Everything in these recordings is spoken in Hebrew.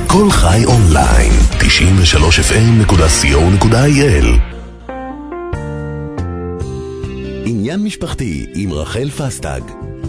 כל חי אונליין, 93fm.co.il. עניין משפחתי עם רחל פסטג.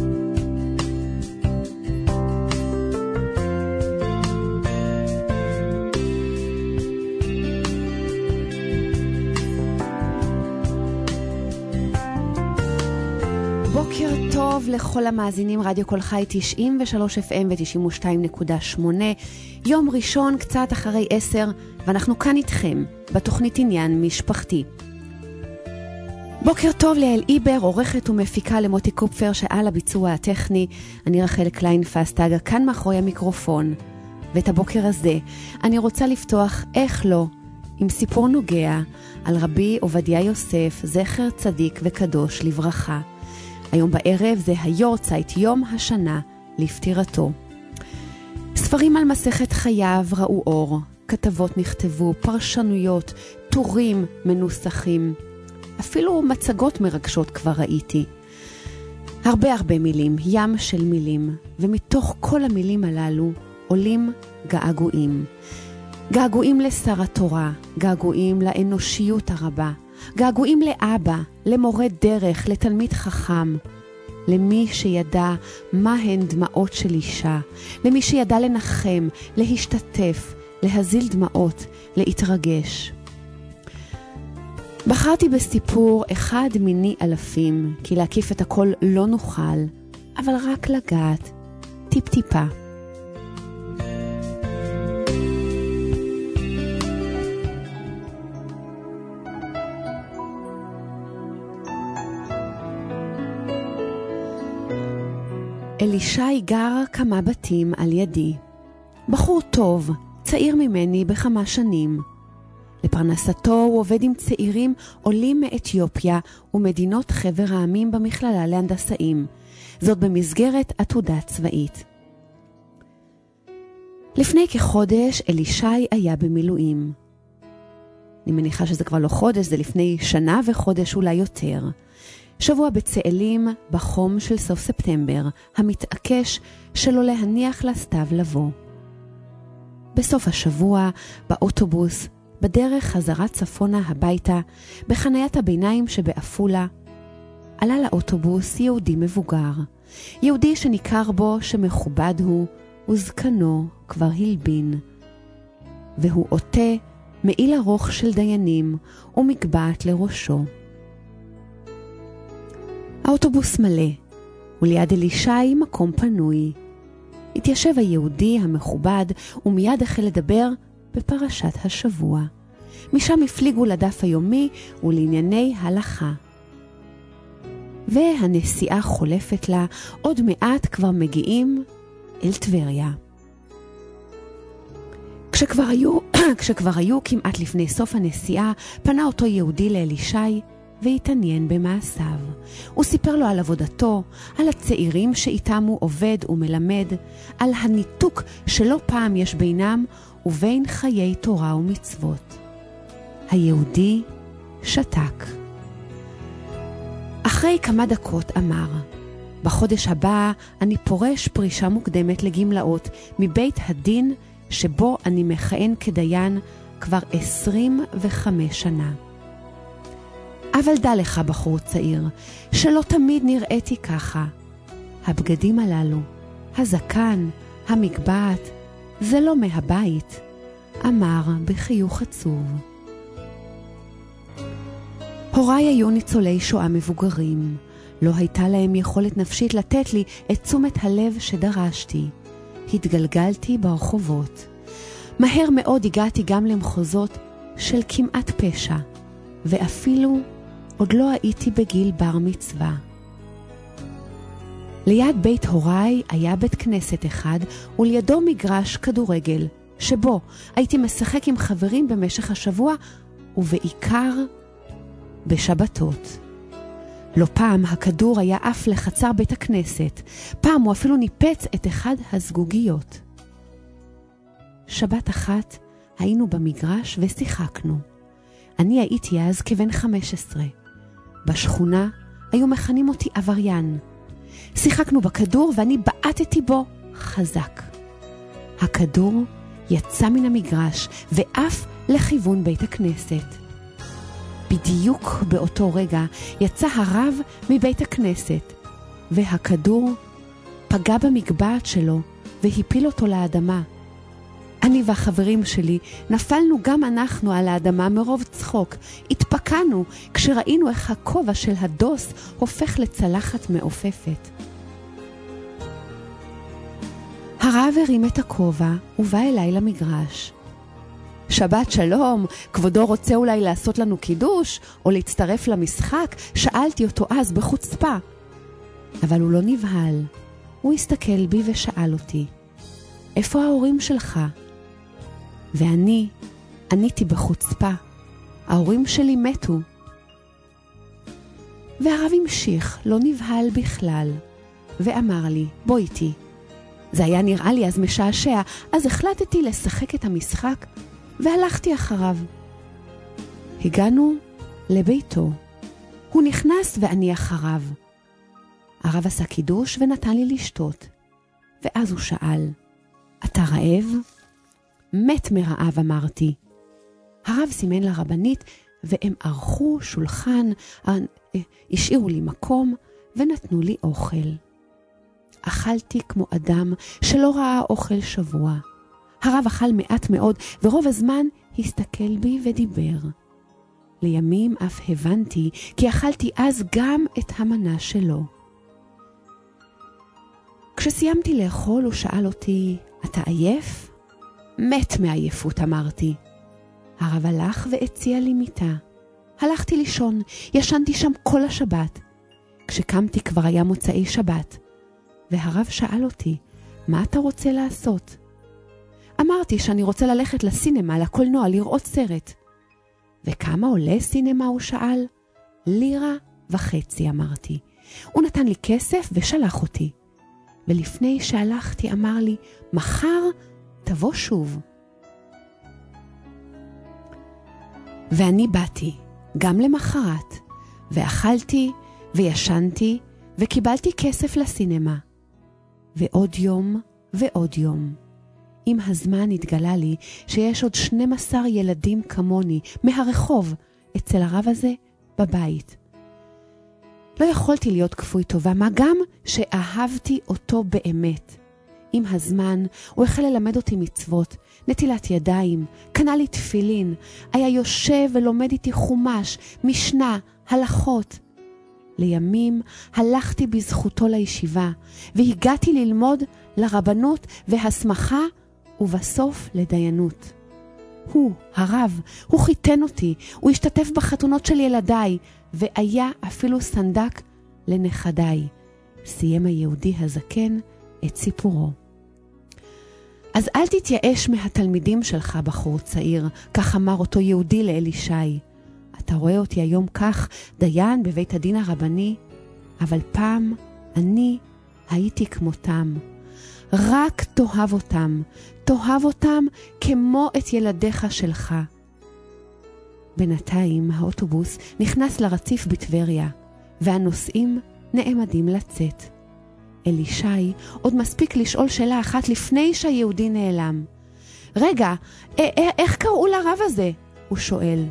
בוקר טוב לכל המאזינים, רדיו כל חי 93 FM ו-92.8, יום ראשון קצת אחרי 10, ואנחנו כאן איתכם בתוכנית עניין משפחתי. בוקר טוב ליעל איבר, עורכת ומפיקה למוטי קופפר שעל הביצוע הטכני. אני רחל קליין פסטג, כאן מאחורי המיקרופון. ואת הבוקר הזה אני רוצה לפתוח, איך לא, עם סיפור נוגע על רבי עובדיה יוסף, זכר צדיק וקדוש לברכה. היום בערב זה היורצייט, יום השנה לפטירתו. ספרים על מסכת חייו ראו אור, כתבות נכתבו, פרשנויות, טורים מנוסחים, אפילו מצגות מרגשות כבר ראיתי. הרבה מילים, ים של מילים, ומתוך כל המילים הללו עולים געגועים. געגועים לשר התורה, געגועים לאנושיות הרבה, געגועים לאבא, למורה דרך, לתלמיד חכם, למי שידע מה הן דמעות של אישה, למי שידע לנחם, להשתתף, להזיל דמעות, להתרגש. בחרתי בסיפור אחד מיני אלפים, כי להקיף את הכל לא נוכל, אבל רק לגעת, טיפ-טיפה. אלישי גר כמה בתים על ידי. בחור טוב, צעיר ממני בכמה שנים. לפרנסתו הוא עובד עם צעירים עולים מאתיופיה ומדינות חבר העמים במכללה להנדסאים. זאת במסגרת עתודה צבאית. לפני כחודש אלישי היה במילואים. אני מניחה שזה כבר לא חודש, זה לפני שנה וחודש אולי יותר. שבוע בצאלים בחום של סוף ספטמבר, המתעקש שלא להניח לסתיו לבוא. בסוף השבוע, באוטובוס, בדרך חזרה צפונה הביתה, בחניית הביניים שבאפולה, עלה לאוטובוס יהודי מבוגר. יהודי שניכר בו שמכובד הוא, וזקנו כבר הלבין. והוא עוטה מעיל ארוך של דיינים ומגבעת לראשו. האוטובוס מלא, וליד אלישי מקום פנוי. התיישב היהודי המכובד ומיד החל לדבר בפרשת השבוע. משם הפליגו לדף היומי ולענייני הלכה. והנסיעה חולפת לה, עוד מעט כבר מגיעים אל טבריה. כשכבר היו כמעט לפני סוף הנסיעה, פנה אותו יהודי לאלישי והתעניין במעשיו. הוא סיפר לו על עבודתו, על הצעירים שאיתם הוא עובד ומלמד, על הניתוק שלא פעם יש בינם ובין חיי תורה ומצוות. היהודי שתק. אחרי כמה דקות אמר, בחודש הבא אני פורש פרישה מוקדמת לגמלאות מבית הדין שבו אני מכהן כדיין כבר 25 שנה. אבל דע לך בחור צעיר, שלא תמיד נראיתי ככה. הבגדים הללו, הזקן, המגבעת, זה לא מהבית, אמר בחיוך עצוב. הוריי היו ניצולי שואה מבוגרים. לא הייתה להם יכולת נפשית לתת לי את תשומת הלב שדרשתי. התגלגלתי ברחובות. מהר מאוד הגעתי גם למחוזות של כמעט פשע, ואפילו עוד לא הייתי בגיל בר מצווה. ליד בית הוריי היה בית כנסת אחד, ולידו מגרש כדורגל, שבו הייתי משחק עם חברים במשך השבוע, ובעיקר בשבתות. לא פעם הכדור היה אף לחצר בית הכנסת, פעם הוא אפילו ניפץ את אחד הזגוגיות. שבת אחת היינו במגרש ושיחקנו. אני הייתי אז כבן 15. בשכונה היו מכנים אותי עבריין. שיחקנו בכדור ואני בעטתי בו חזק. הכדור יצא מן המגרש ואף לכיוון בית הכנסת. בדיוק באותו רגע יצא הרב מבית הכנסת, והכדור פגע במגבעת שלו והפיל אותו לאדמה. אני והחברים שלי נפלנו גם אנחנו על האדמה מרוב צחוק. התפקענו כשראינו איך הכובע של הדוס הופך לצלחת מעופפת. הרב הרים את הכובע ובא אליי למגרש. שבת שלום, כבודו רוצה אולי לעשות לנו קידוש או להצטרף למשחק? שאלתי אותו אז בחוצפה. אבל הוא לא נבהל. הוא הסתכל בי ושאל אותי, איפה ההורים שלך? ואני עניתי בחוצפה, ההורים שלי מתו. והרב המשיך, לא נבהל בכלל, ואמר לי, בוא איתי. זה היה נראה לי אז משעשע, אז החלטתי לשחק את המשחק, והלכתי אחריו. הגענו לביתו. הוא נכנס ואני אחריו. הרב עשה קידוש ונתן לי לשתות. ואז הוא שאל, אתה רעב? מת מרעב, אמרתי. הרב סימן לרבנית והם ערכו שולחן, השאירו לי מקום ונתנו לי אוכל. אכלתי כמו אדם שלא ראה אוכל שבוע. הרב אכל מעט מאוד ורוב הזמן הסתכל בי ודיבר. לימים אף הבנתי כי אכלתי אז גם את המנה שלו. כשסיימתי לאכול הוא שאל אותי, אתה עייף? מת מעייפות, אמרתי. הרב הלך והציע לי מיטה. הלכתי לישון, ישנתי שם כל השבת. כשקמתי כבר היה מוצאי שבת, והרב שאל אותי, מה אתה רוצה לעשות? אמרתי שאני רוצה ללכת לסינמה, לקולנוע, לראות סרט. וכמה עולה סינמה? הוא שאל. 1.5 לירה, אמרתי. הוא נתן לי כסף ושלח אותי. ולפני שהלכתי אמר לי, מחר תבוא שוב. ואני באתי, גם למחרת, ואכלתי וישנתי וקיבלתי כסף לסינמה. ועוד יום ועוד יום. עם הזמן התגלה לי שיש עוד 12 ילדים כמוני מהרחוב אצל הרב הזה בבית. לא יכולתי להיות כפוי טובה, מה גם שאהבתי אותו באמת. עם הזמן הוא החל ללמד אותי מצוות, נטילת ידיים, קנה לי תפילין, היה יושב ולומד איתי חומש, משנה, הלכות. לימים הלכתי בזכותו לישיבה, והגעתי ללמוד לרבנות והסמכה, ובסוף לדיינות. הוא, הרב, הוא חיתן אותי, הוא השתתף בחתונות של ילדיי, והיה אפילו סנדק לנכדיי. סיים היהודי הזקן את סיפורו. אז אל תתייאש מהתלמידים שלך, בחור צעיר, כך אמר אותו יהודי לאלישי. אתה רואה אותי היום כך, דיין בבית הדין הרבני, אבל פעם אני הייתי כמותם. רק תאהב אותם כמו את ילדיך שלך. בינתיים האוטובוס נכנס לרציף בטבריה, והנוסעים נעמדים לצאת. אלישי עוד מספיק לשאול שאלה אחת לפני שהיהודי נעלם. רגע, איך קראו לרב הזה? הוא שואל.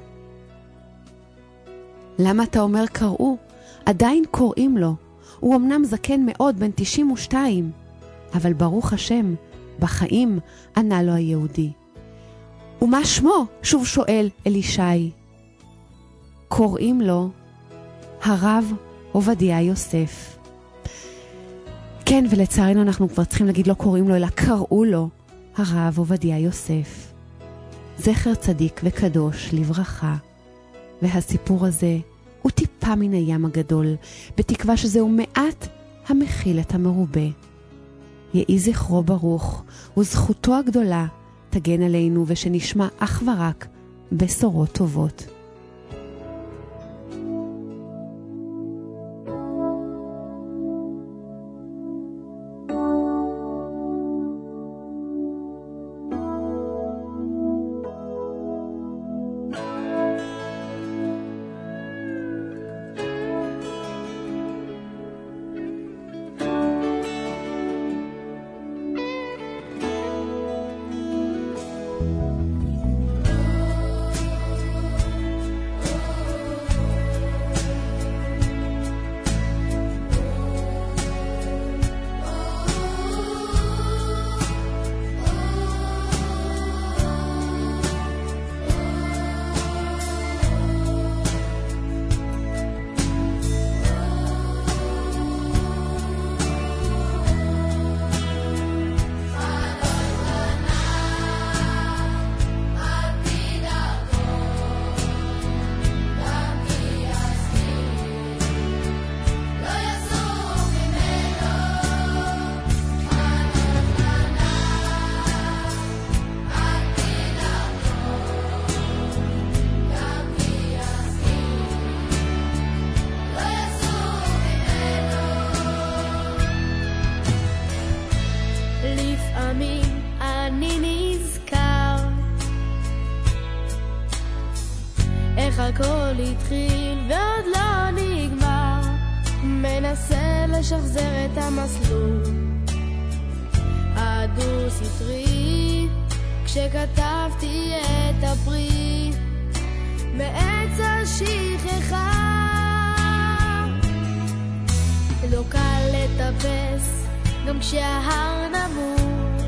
למה אתה אומר קראו? עדיין קוראים לו. הוא אמנם זקן מאוד, בן 92. אבל ברוך השם, בחיים, ענה לו היהודי. ומה שמו? שוב שואל אלישי. קוראים לו הרב עובדיה יוסף. כן, ולצערנו אנחנו כבר צריכים להגיד לא קוראים לו, אלא קראו לו הרב עובדיה יוסף. זכר צדיק וקדוש לברכה. והסיפור הזה הוא טיפה מן הים הגדול, בתקווה שזהו מעט המכיל את המרובה. יהי זכרו ברוך, וזכותו הגדולה תגן עלינו, ושנשמע אך ורק בשורות טובות. הכל התחיל ועוד לא נגמר, מנסה לשחזר את המסלול הדו-סטרי כשכתבתי את הפרי מעץ השכחה. לא קל לטפס גם כשההר נמוך,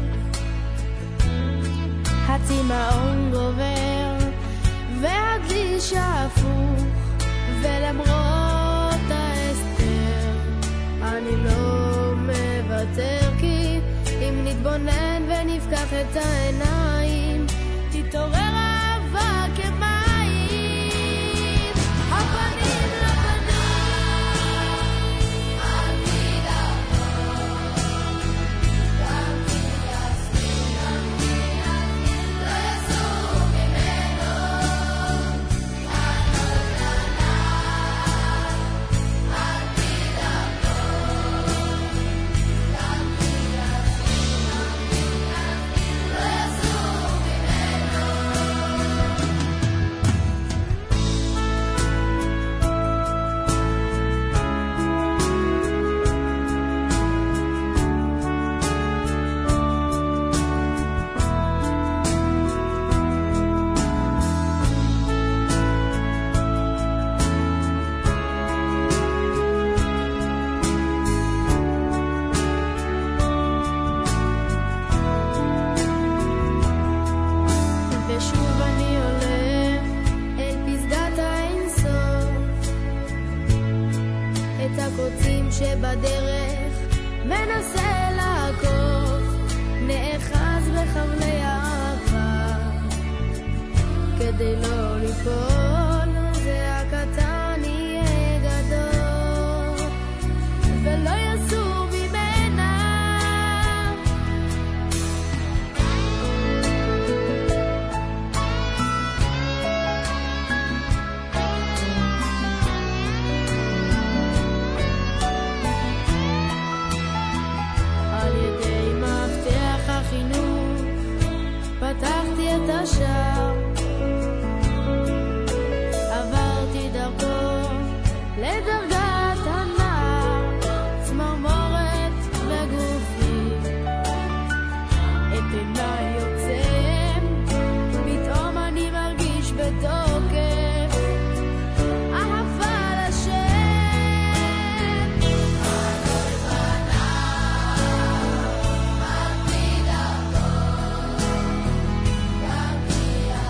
הצמאון גובר והדלי שפוך, ולמרות ההסתר אני לא מוותר, כי אם נתבונן ונפקח את העיניים תתעורר אהבה כמים, הפנים לפנים על פי דרכו, גם כי יסמין לא יסור ממנו לענות לנער, על פי דרכו, גם כי יסמין לא יסור ממנו. ושוב אני עולה אל פסגת האינסוף, את הקוצים שבדרך מנסה לעקוף, נאחז בחבלי האהבה כדי לא ליפול, זה הקטן יהיה גדול ולא יסור ממנה. על ידי מפתח החינוך פתחתי את השער, עברתי דרכו לדרגת הנער, צמרמורת בגופי, את עיניי יוצם, פתאום אני מרגיש בתוקף אהבה לשם. על פי דרכו, גם כי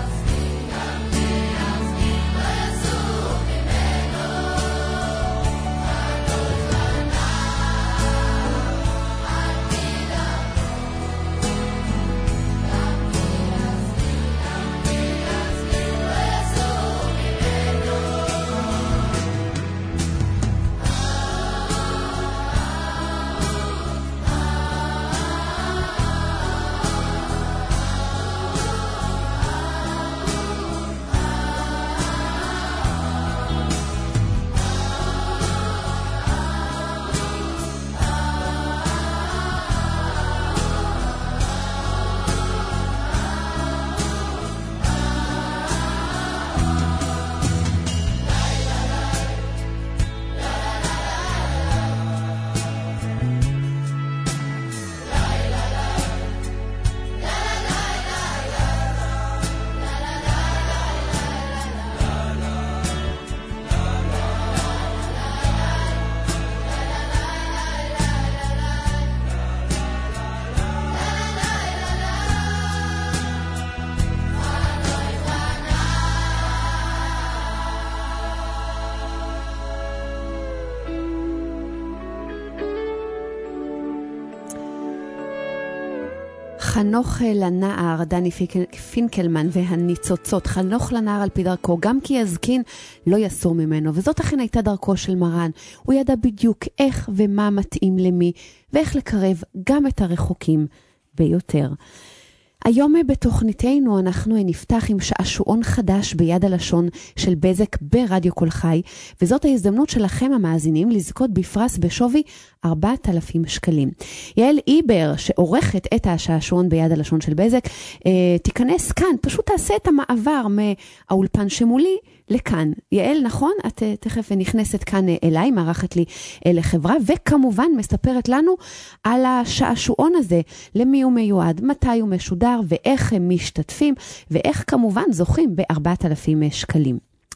חנוך לנער, דני פינקלמן והניצוצות, חנוך לנער על פי דרכו, גם כי יזקין לא יסור ממנו, וזאת אכן הייתה דרכו של מרן. הוא ידע בדיוק איך ומה מתאים למי, ואיך לקרב גם את הרחוקים ביותר. היום בתוכניתנו אנחנו נפתח עם שעשועון חדש ביד הלשון של בזק ברדיו כל חי, וזאת ההזדמנות שלכם המאזינים לזכות בפרס בשווי 4,000 שקלים. יעל איבר, שעורכת את השעשועון ביד הלשון של בזק, תיכנס כאן, פשוט תעשה את המעבר מהאולפן שמולי לכאן. יעל, נכון? את תכף נכנסת כאן אליי, מערכת לי לחברה, וכמובן מספרת לנו על השעשועון הזה, למי הוא מיועד, מתי הוא משודר, ואיך הם משתתפים, ואיך כמובן זוכים ב4,000 שקלים.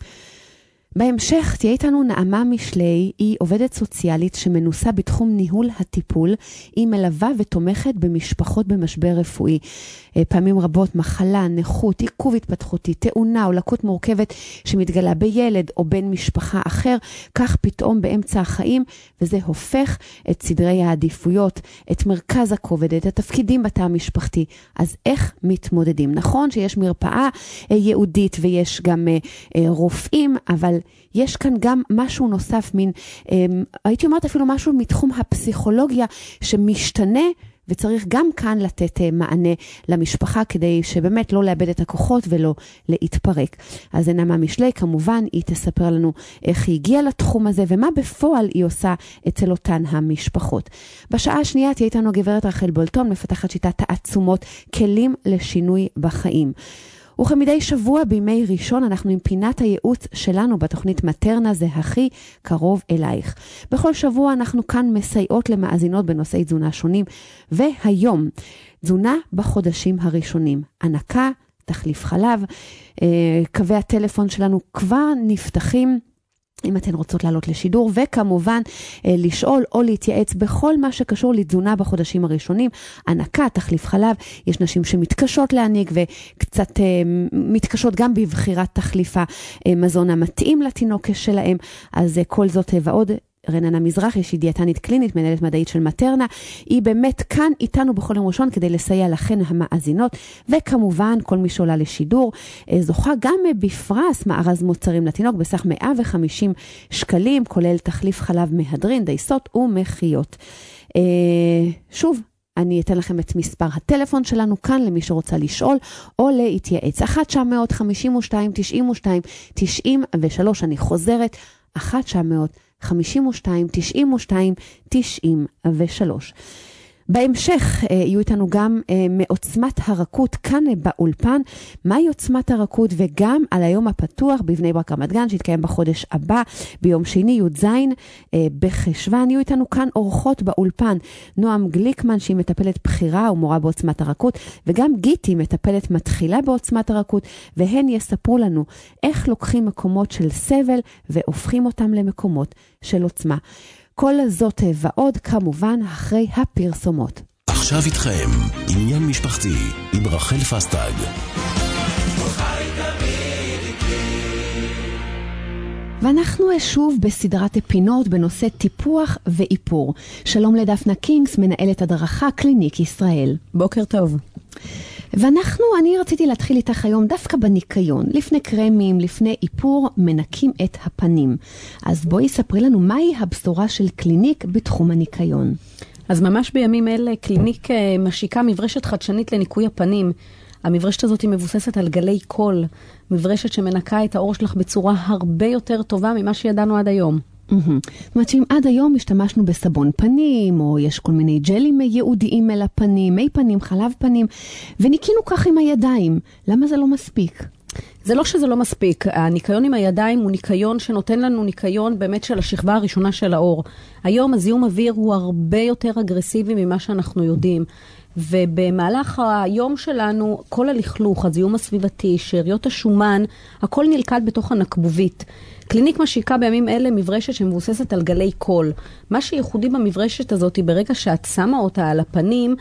בהמשך תהיה איתנו נעמה משלי, היא עובדת סוציאלית שמנוסה בתחום ניהול הטיפול, היא מלווה ותומכת במשפחות במשבר רפואי. פעמים רבות מחלה, נכות, עיכוב התפתחותי, תאונה או לקות מורכבת שמתגלה בילד או בן משפחה אחר, כך פתאום באמצע החיים, וזה הופך את סדרי העדיפויות, את מרכז הכובד, את התפקידים בתא המשפחתי. אז איך מתמודדים? נכון שיש מרפאה ייעודית ויש גם רופאים, אבל יש כאן גם משהו נוסף, הייתי אומרת אפילו משהו מתחום הפסיכולוגיה שמשתנה, וצריך גם כאן לתת מענה למשפחה, כדי שבאמת לא לאבד את הכוחות ולא להתפרק. אז נעמה משלי, כמובן, היא תספר לנו איך היא הגיעה לתחום הזה, ומה בפועל היא עושה אצל אותן המשפחות. בשעה השנייה תהיה איתנו גברת רחל בולטון, מפתחת שיטת העצומות, כלים לשינוי בחיים. וכמדי שבוע בימי ראשון אנחנו עם פינת הייעוץ שלנו בתוכנית מטרנה, זה הכי קרוב אלייך. בכל שבוע אנחנו כאן מסייעות למאזינות בנושאי תזונה שונים, והיום תזונה בחודשים הראשונים, הנקה, תחליף חלב, קווי הטלפון שלנו כבר נפתחים, אם אתן רוצות לעלות לשידור, וכמובן לשאול או להתייעץ בכל מה שקשור לתזונה בחודשים הראשונים, הנקה, תחליף חלב, יש נשים שמתקשות להניק וקצת מתקשות גם בבחירת תחליף המזון המתאים לתינוק שלהם, אז כל זאת ועוד. רננה מזרחי, שהיא דיאטנית קלינית, מנהלת מדעית של מטרנה, היא באמת כאן איתנו בכל יום ראשון כדי לסייע לכן המאזינות, וכמובן כל מי שעולה לשידור זוכה גם בפרס מארז מוצרים לתינוק בסך 150 שקלים, כולל תחליף חלב מהדרין, דייסות ומחיות. שוב, אני אתן לכם את מספר הטלפון שלנו כאן למי שרוצה לשאול או להתייעץ. 1-900-52-92-93, אני חוזרת, 1-900-52-92-93. בהמשך יהיו איתנו גם מעוצמת הרכות כאן באולפן, מהי עוצמת הרכות, וגם על היום הפתוח בבני ברק רמת גן שהתקיים בחודש הבא ביום שני י"ז בחשוון. יהיו איתנו כאן אורחות באולפן, נועם גליקמן שהיא מטפלת בחירה ומורה בעוצמת הרכות, וגם גיטי מטפלת מתחילה בעוצמת הרכות, והן יספרו לנו איך לוקחים מקומות של סבל והופכים אותם למקומות של עוצמה. כל זאת ועוד כמובן אחרי הפרסומות. עכשיו איתכם עניין משפחתי עם רחל פסטג. ואנחנו שוב בסדרת פינות בנושא טיפוח ואיפור. שלום לדפנה קינגס, מנהלת הדרכה קליניק ישראל. בוקר טוב. אני רציתי להתחיל איתך היום דווקא בניקיון. לפני קרמים, לפני איפור, מנקים את הפנים. אז בואי ספרי לנו מהי הבשורה של קליניק בתחום הניקיון. אז ממש בימים אלה קליניק משיקה מברשת חדשנית לניקוי הפנים. המברשת הזאת היא מבוססת על גלי קול, מברשת שמנקה את האור שלך בצורה הרבה יותר טובה ממה שידענו עד היום. זאת אומרת שאם עד היום השתמשנו בסבון פנים, או יש כל מיני ג'לים ייעודיים אל הפנים, מי פנים, חלב פנים, וניקינו כך עם הידיים, למה זה לא מספיק? זה לא שזה לא מספיק. הניקיון עם הידיים הוא ניקיון שנותן לנו ניקיון באמת של השכבה הראשונה של האור. היום הזיהום אוויר הוא הרבה יותר אגרסיבי ממה שאנחנו יודעים. ובמהלך היום שלנו, כל הלכלוך, הזיהום הסביבתי, שאריות השומן, הכל נלכד בתוך הנקבובית. קליניק משיקה בימים אלה מברשת שמבוססת על גלי קול. מה שייחודי במברשת הזאת, ברגע שאת שמה אותה על הפנים,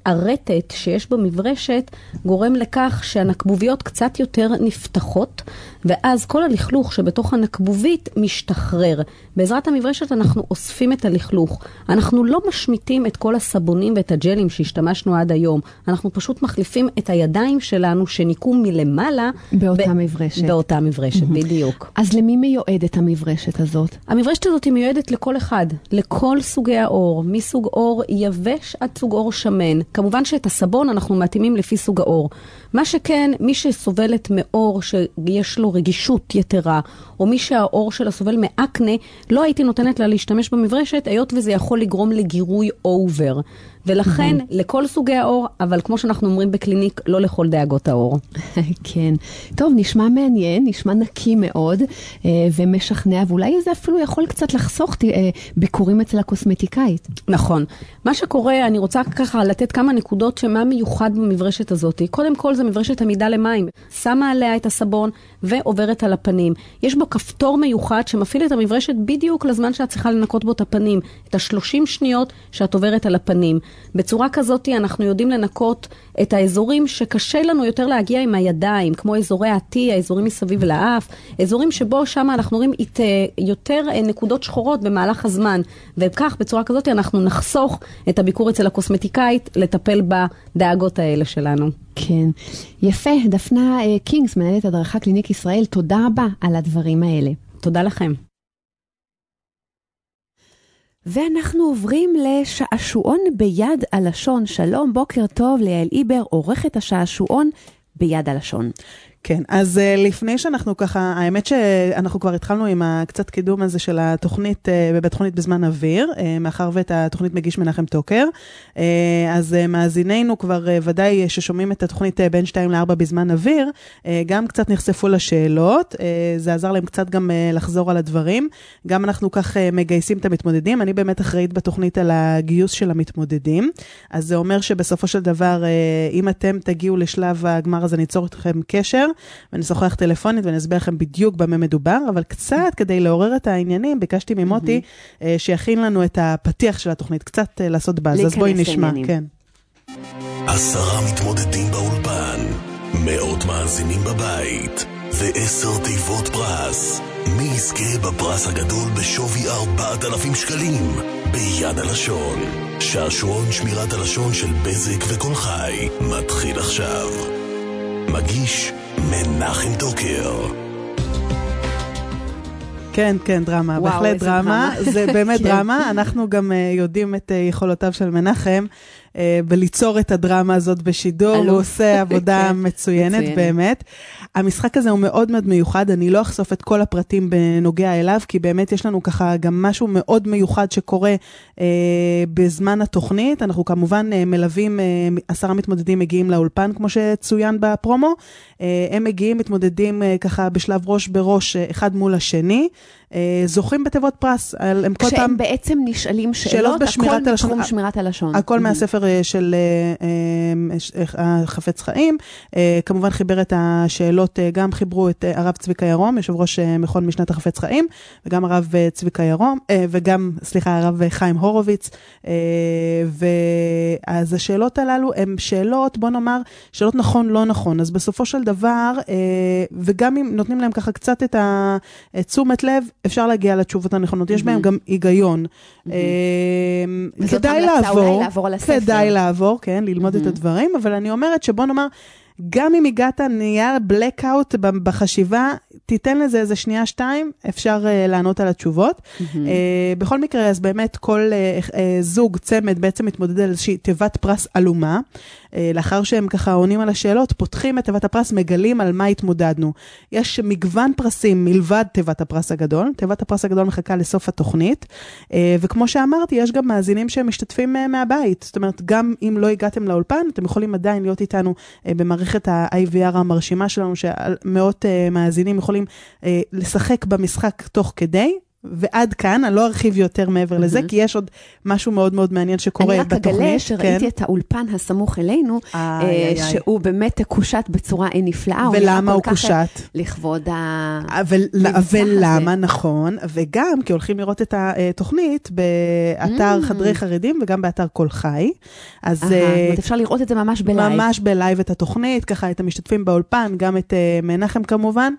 הרטט שיש במברשת גורם לכך שהנקבוביות קצת יותר נפתחות, ואז כל הלכלוך שבתוך הנקבובית משתחרר. בעזרת המברשת אנחנו אוספים את הלכלוך. אנחנו לא משמיטים את כל הסבונים ואת הג'לים שהשתמשנו עד היום. אנחנו פשוט מחליפים את הידיים שלנו שניקו מלמעלה. באותה מברשת. באותה מברשת, בדיוק. אז למי מיועדת המברשת הזאת? המברשת הזאת היא מיועדת לכל אחד, לכל סוגי האור, מסוג אור יבש עד סוג אור שמן. כמובן שאת הסבון אנחנו מתאימים לפי סוג האור. מה שכן, מי שסובלת מאור שיש לו רגישות יתרה, או מי שהאור שלה סובל מאקנה, לא הייתי נותנת לה להשתמש במברשת, היות וזה יכול לגרום לגירוי אובר. ולכן, לכל סוגי האור, אבל כמו שאנחנו אומרים בקליניק, לא לכל דאגות האור. כן. טוב, נשמע מעניין, נשמע נקי מאוד, ומשכנע, ואולי זה אפילו יכול קצת לחסוך ביקורים אצל הקוסמטיקאית. נכון. מה שקורה, אני רוצה ככה לתת כמה נקודות שמה מיוחד במברשת הזאת. קודם כל, זה מברשת עמידה למים. שמה עליה את הסבון ועוברת על הפנים. יש בו כפתור מיוחד שמפעיל את המברשת בדיוק לזמן שאת צריכה לנקות בו את הפנים. את ה-30 שניות שאת עוברת על הפנים. בצורה כזאת אנחנו יודעים לנקות את האזורים שקשה לנו יותר להגיע עם הידיים, כמו אזורי העתי, האזורים מסביב לאף, אזורים שבו שם אנחנו רואים יותר נקודות שחורות במהלך הזמן, וכך בצורה כזאת אנחנו נחסוך את הביקור אצל הקוסמטיקאית לטפל בדאגות האלה שלנו. כן, יפה. דפנה קינגס, מנהלת הדרכה קליניק ישראל, תודה רבה על הדברים האלה. תודה לכם. ואנחנו עוברים לשעשועון ביד הלשון. שלום, בוקר טוב ליעל איבר, עורכת השעשועון ביד הלשון. כן, אז לפני שאנחנו ככה, האמת שאנחנו כבר התחלנו עם הקצת קידום הזה של התוכנית, בבית תוכנית בזמן אוויר, מאחר ואת התוכנית מגיש מנחם טוקר, אז מאזינינו כבר ודאי ששומעים את התוכנית בין 2 ל-4 בזמן אוויר, גם קצת נחשפו לשאלות, זה עזר להם קצת גם לחזור על הדברים, גם אנחנו כך מגייסים את המתמודדים, אני באמת אחראית בתוכנית על הגיוס של המתמודדים, אז זה אומר שבסופו של דבר, אם אתם תגיעו לשלב הגמר הזה, ניצור אתכם קשר, ונשוחח טלפונית ונסביר לכם בדיוק במה מדובר, אבל קצת כדי לעורר את העניינים, ביקשתי ממוטי שיכין לנו את הפתיח של התוכנית, קצת לעשות באז, אז בואי נשמע. כן. 10 מתמודדים באולפן, 100 מאזינים בבית, ו10 תיבות פרס. מי יזכה בפרס הגדול בשווי 4,000 שקלים? ביד הלשון. שעשועון שמירת הלשון של בזק וכל חי מתחיל עכשיו. מגיש מנחם טוקר. כן, כן, דרמה, בהחלט דרמה, זה באמת דרמה, אנחנו גם יודעים את יכולותיו של מנחם, בליצור את הדרמה הזאת בשידור, הוא עושה עבודה מצוינת באמת. המשחק הזה הוא מאוד מאוד מיוחד, אני לא אחשוף את כל הפרטים בנוגע אליו, כי באמת יש לנו ככה גם משהו מאוד מיוחד שקורה בזמן התוכנית, אנחנו כמובן מלווים, 10 מתמודדים מגיעים לאולפן, כמו שצוין בפרומו, הם מגיעים, מתמודדים ככה בשלב ראש בראש, אחד מול השני, זוכים בתיבות פרס. כשהם בעצם נשאלים שאלות, הכל מתחום שמירת הלשון. הכל מהספר של חפץ חיים. כמובן חיבר את השאלות, גם חיברו את הרב צביקה ירום, יושב ראש מכון משנת החפץ חיים, וגם הרב צביקה ירום, וגם, סליחה, הרב חיים הורוביץ. ואז השאלות הללו הן שאלות, בוא נאמר, שאלות נכון, לא נכון. אז בסופו של דבר, וגם אם נותנים להם ככה קצת את תשומת לב, אפשר להגיע לתשובות הנכונות. יש בהם גם היגיון. כדאי לעבור, כן, ללמוד את הדברים, אבל אני אומרת שבוא נאמר, גם אם הגעת נהיה בלקאוט בחשיבה, תיתן לזה איזה שנייה 2, אפשר לענות על התשובות. בכל מקרה, אז באמת כל זוג צמד בעצם מתמודד על איזושהי תיבת פרס אלומה, לאחר שהם ככה עונים על השאלות, פותחים את תיבת הפרס, מגלים על מה התמודדנו. יש מגוון פרסים מלבד תיבת הפרס הגדול, תיבת הפרס הגדול מחכה לסוף התוכנית, וכמו שאמרתי, יש גם מאזינים שמשתתפים מהבית, זאת אומרת, גם אם לא הגעתם לאולפן, אתם יכולים עדיין להיות איתנו במערכת ה-IVR המרשימה שלנו, שמאות מאזינים יכולים לשחק במשחק תוך כדי, ועד כאן, אני לא ארחיב יותר מעבר לזה, כי יש עוד משהו מאוד מאוד מעניין שקורה בתוכנית. אני רק אגלה שראיתי את האולפן הסמוך אלינו, שהוא באמת קושט בצורה נפלאה. ולמה הוא קושט? לכבוד ולמה, נכון, וגם כי הולכים לראות את התוכנית באתר חדרי חרדים, וגם באתר כל חי. אז אפשר לראות את זה ממש בלייב. ממש בלייב את התוכנית, ככה את המשתתפים באולפן, גם את מנחם כמובן.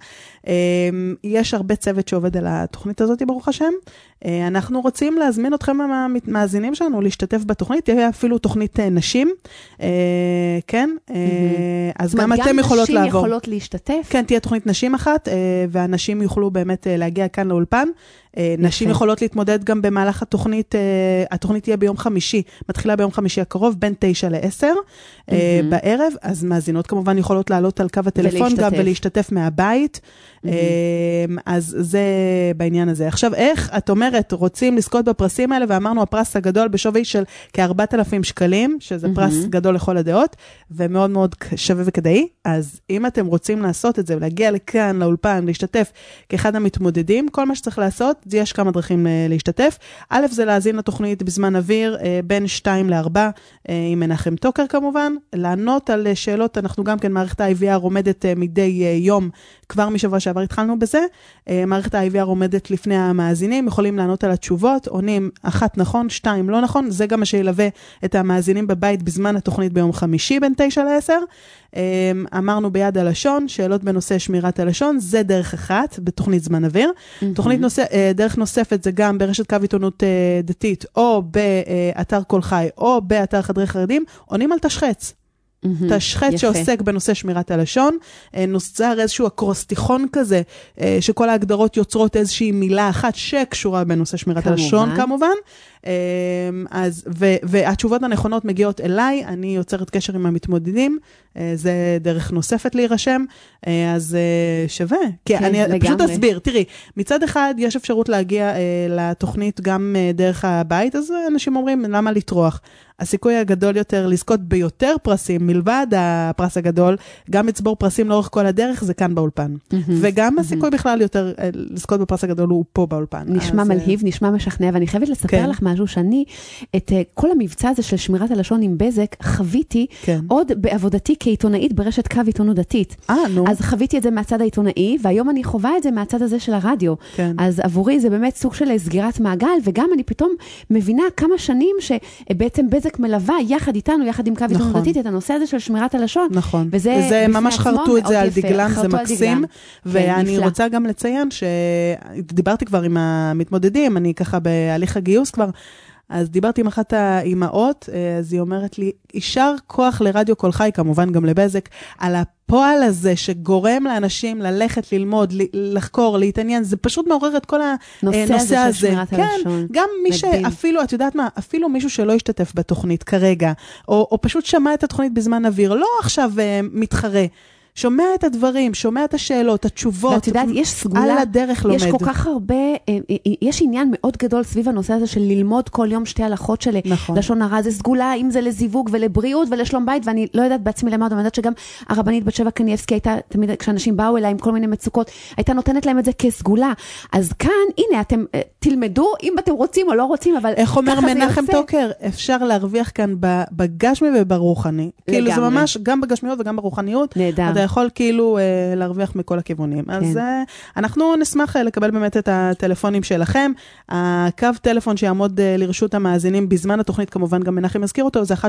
יש הרבה צוות שעובד על התוכנית הזאת, ברוך השם. אנחנו רוצים להזמין אתכם המאזינים שלנו להשתתף בתוכנית, תהיה אפילו תוכנית נשים, כן? אז גם אתם יכולות לעבור. גם נשים יכולות להשתתף? כן, תהיה תוכנית נשים אחת, והנשים יוכלו באמת להגיע כאן לאולפן. נשים יכולות להתמודד גם במהלך התוכנית, התוכנית תהיה ביום חמישי, מתחילה ביום חמישי הקרוב, בין 9 ל-10 בערב, אז מאזינות כמובן יכולות לעלות על קו הטלפון גם ולהשתתף מהבית, אז זה בעניין הזה. עכשיו, איך את אומרת, רוצים לזכות בפרסים האלה, ואמרנו הפרס הגדול בשווי של כ-4,000 שקלים, שזה פרס גדול לכל הדעות, ומאוד מאוד שווה וכדאי, אז אם אתם רוצים לעשות את זה, ולהגיע לכאן, לאולפן, להשתתף כאחד המתמודדים, כל מה שצריך לעשות, יש כמה דרכים להשתתף. א', זה להאזין לתוכנית בזמן אוויר, בין 2 ל-4, עם מנחם טוקר כמובן, לענות על שאלות, אנחנו גם כן, מערכת ה-IVR עומדת מדי יום, כבר משבוע שעבר התחלנו בזה, מערכת ה-IVR עומדת לפני המאזינים, יכולים לענות על התשובות, עונים 1 נכון, 2 לא נכון, זה גם מה שילווה את המאזינים בבית בזמן התוכנית ביום חמישי בין 9 ל-10, אמרנו ביד הלשון, שאלות בנושא שמירת הלשון, זה דרך אחת בתוכנית זמן אוויר. דרך נוספת זה גם ברשת קו עיתונות דתית, או באתר כל חי, או באתר חדרי חרדים, עונים על תשחץ. תשחץ שעוסק בנושא שמירת הלשון, נוצר איזשהו אקרוסטיכון כזה, שכל ההגדרות יוצרות איזושהי מילה אחת שקשורה בנושא שמירת הלשון כמובן, והתשובות הנכונות מגיעות אליי, אני יוצרת קשר עם המתמודדים, זה דרך נוספת להירשם, אז שווה, כי אני פשוט אסביר, תראי, מצד אחד יש אפשרות להגיע לתוכנית גם דרך הבית, אז אנשים אומרים למה לטרוח, הסיכוי הגדול יותר לזכות ביותר פרסים, מלבד הפרס הגדול, גם לצבור פרסים לאורך כל הדרך, זה כאן באולפן. וגם הסיכוי בכלל יותר לזכות בפרס הגדול הוא פה באולפן. נשמע מלהיב, נשמע משכנע, ואני חייבת לספר לך משהו שאני, את כל המבצע הזה של שמירת הלשון עם בזק, חוויתי עוד בעבודתי כעיתונאית ברשת קו עיתונות דתית. אז חוויתי את זה מהצד העיתונאי, והיום אני חווה את זה מהצד הזה של הרדיו. אז עבורי זה באמת סוג של סגירת מעגל, וגם אני פתאום מבינה כמה שנים שבעצם בזק מלווה יחד איתנו, יחד עם קו עיתונות דתית, את הנושא הזה של שמירת הלשון. נכון. וזה ממש חרטו את זה על דגלם, זה מקסים. ואני רוצה גם לציין שדיברתי כבר עם המתמודדים, אני ככה בהליך הגיוס כבר, אז דיברתי עם אחת האימהות, אז היא אומרת לי, יישר כוח לרדיו כל חי, כמובן גם לבזק, על הפועל הזה שגורם לאנשים ללכת, ללמוד, לחקור, להתעניין, זה פשוט מעורר את כל הנושא הזה. כן, גם מי שאפילו, את יודעת מה, אפילו מישהו שלא השתתף בתוכנית כרגע, או פשוט שמע את התוכנית בזמן אוויר, לא עכשיו מתחרה, שומע את הדברים, שומע את השאלות, התשובות, ואת יודעת, יש סגולה, על הדרך לומד. יש כל כך הרבה, יש עניין מאוד גדול סביב הנושא הזה של ללמוד כל יום שתי הלכות של לשון הרע, זה סגולה, אם זה לזיווג ולבריאות ולשלום בית, ואני לא יודעת בעצמי למה, אני יודעת שגם הרבנית בת שבע קניאבסקי הייתה, תמיד כשאנשים באו אליי עם כל מיני מצוקות, הייתה נותנת להם את זה כסגולה. אז כאן, הנה, אתם תלמדו, אם אתם רוצים או לא רוצים, אבל איך אומר מנחם טוקר, אפשר להרוויח כאן בגשמי וברוחני. כאילו זה ממש גם בגשמיות וגם ברוחניות. אתה יכול כאילו להרוויח מכל הכיוונים. אז אנחנו נשמח לקבל באמת את הטלפונים שלכם. הקו טלפון שיעמוד לרשות המאזינים בזמן התוכנית, כמובן גם מנחם מזכיר אותו, זה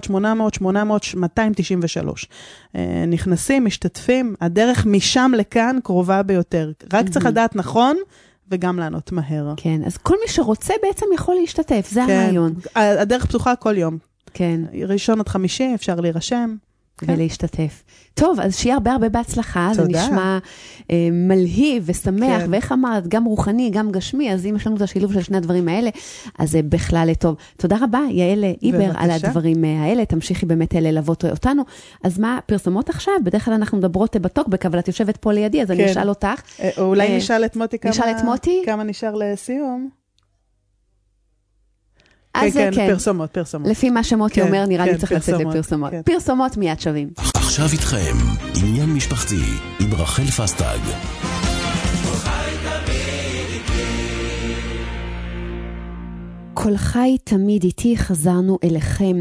1-800-800-293. נכנסים, משתתפים, הדרך משם לכאן קרובה ביותר. רק צריך לדעת נכון, וגם לענות מהר. כן, אז כל מי שרוצה בעצם יכול להשתתף, זה הרעיון. הדרך פתוחה כל יום. כן. ראשון עד חמישי, אפשר להירשם. ולהשתתף. טוב, אז שיהיה הרבה בהצלחה, זה נשמע מלהיב ושמח, ואיך אמרת, גם רוחני, גם גשמי, אז אם יש לנו את השילוב של שני הדברים האלה, אז זה בכלל טוב. תודה רבה, יעל איבר, על הדברים האלה, תמשיכי באמת ללוות אותנו. אז מה, פרסומות עכשיו? בדרך כלל אנחנו מדברות בטוקבק, אבל את יושבת פה לידי, אז אני אשאל אותך. אולי נשאל את מוטי כמה נשאר לסיום? כן, פרסומות. לפי מה שמוטי אומר, נראה לי צריך לצאת לפרסומות. פרסומות מיד שווים. עכשיו איתכם, עניין משפחתי, עם רחל פסטג. כל חי תמיד איתי חזרנו אליכם.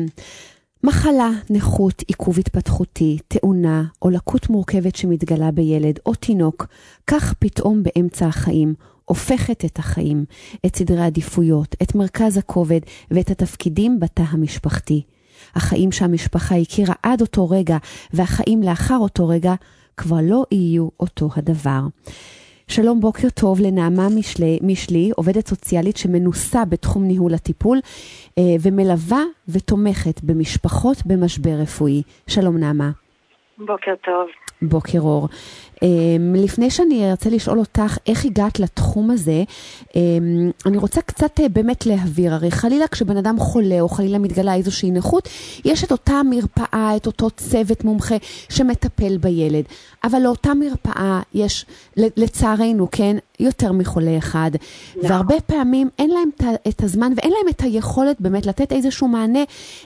מחלה, נכות, עיכוב התפתחותי, תאונה או לקות מורכבת שמתגלה בילד או תינוק, כך פתאום באמצע החיים הופכת את החיים, את סדרי העדיפויות, את מרכז הכובד ואת התפקידים בתא המשפחתי. החיים שהמשפחה הכירה עד אותו רגע והחיים לאחר אותו רגע כבר לא יהיו אותו הדבר. שלום, בוקר טוב לנעמה משלי, עובדת סוציאלית שמנוסה בתחום ניהול הטיפול ומלווה ותומכת במשפחות במשבר רפואי. שלום נעמה. בוקר טוב. בוקר אור. לפני שאני ארצה לשאול אותך איך הגעת לתחום הזה, אני רוצה קצת באמת להבהיר. הרי חלילה כשבן אדם חולה או חלילה מתגלה איזושהי נכות, יש את אותה מרפאה, את אותו צוות מומחה שמטפל בילד. אבל לאותה מרפאה יש, לצערנו, כן, יותר מחולה אחד. והרבה פעמים אין להם את הזמן ואין להם את היכולת באמת לתת איזשהו מענה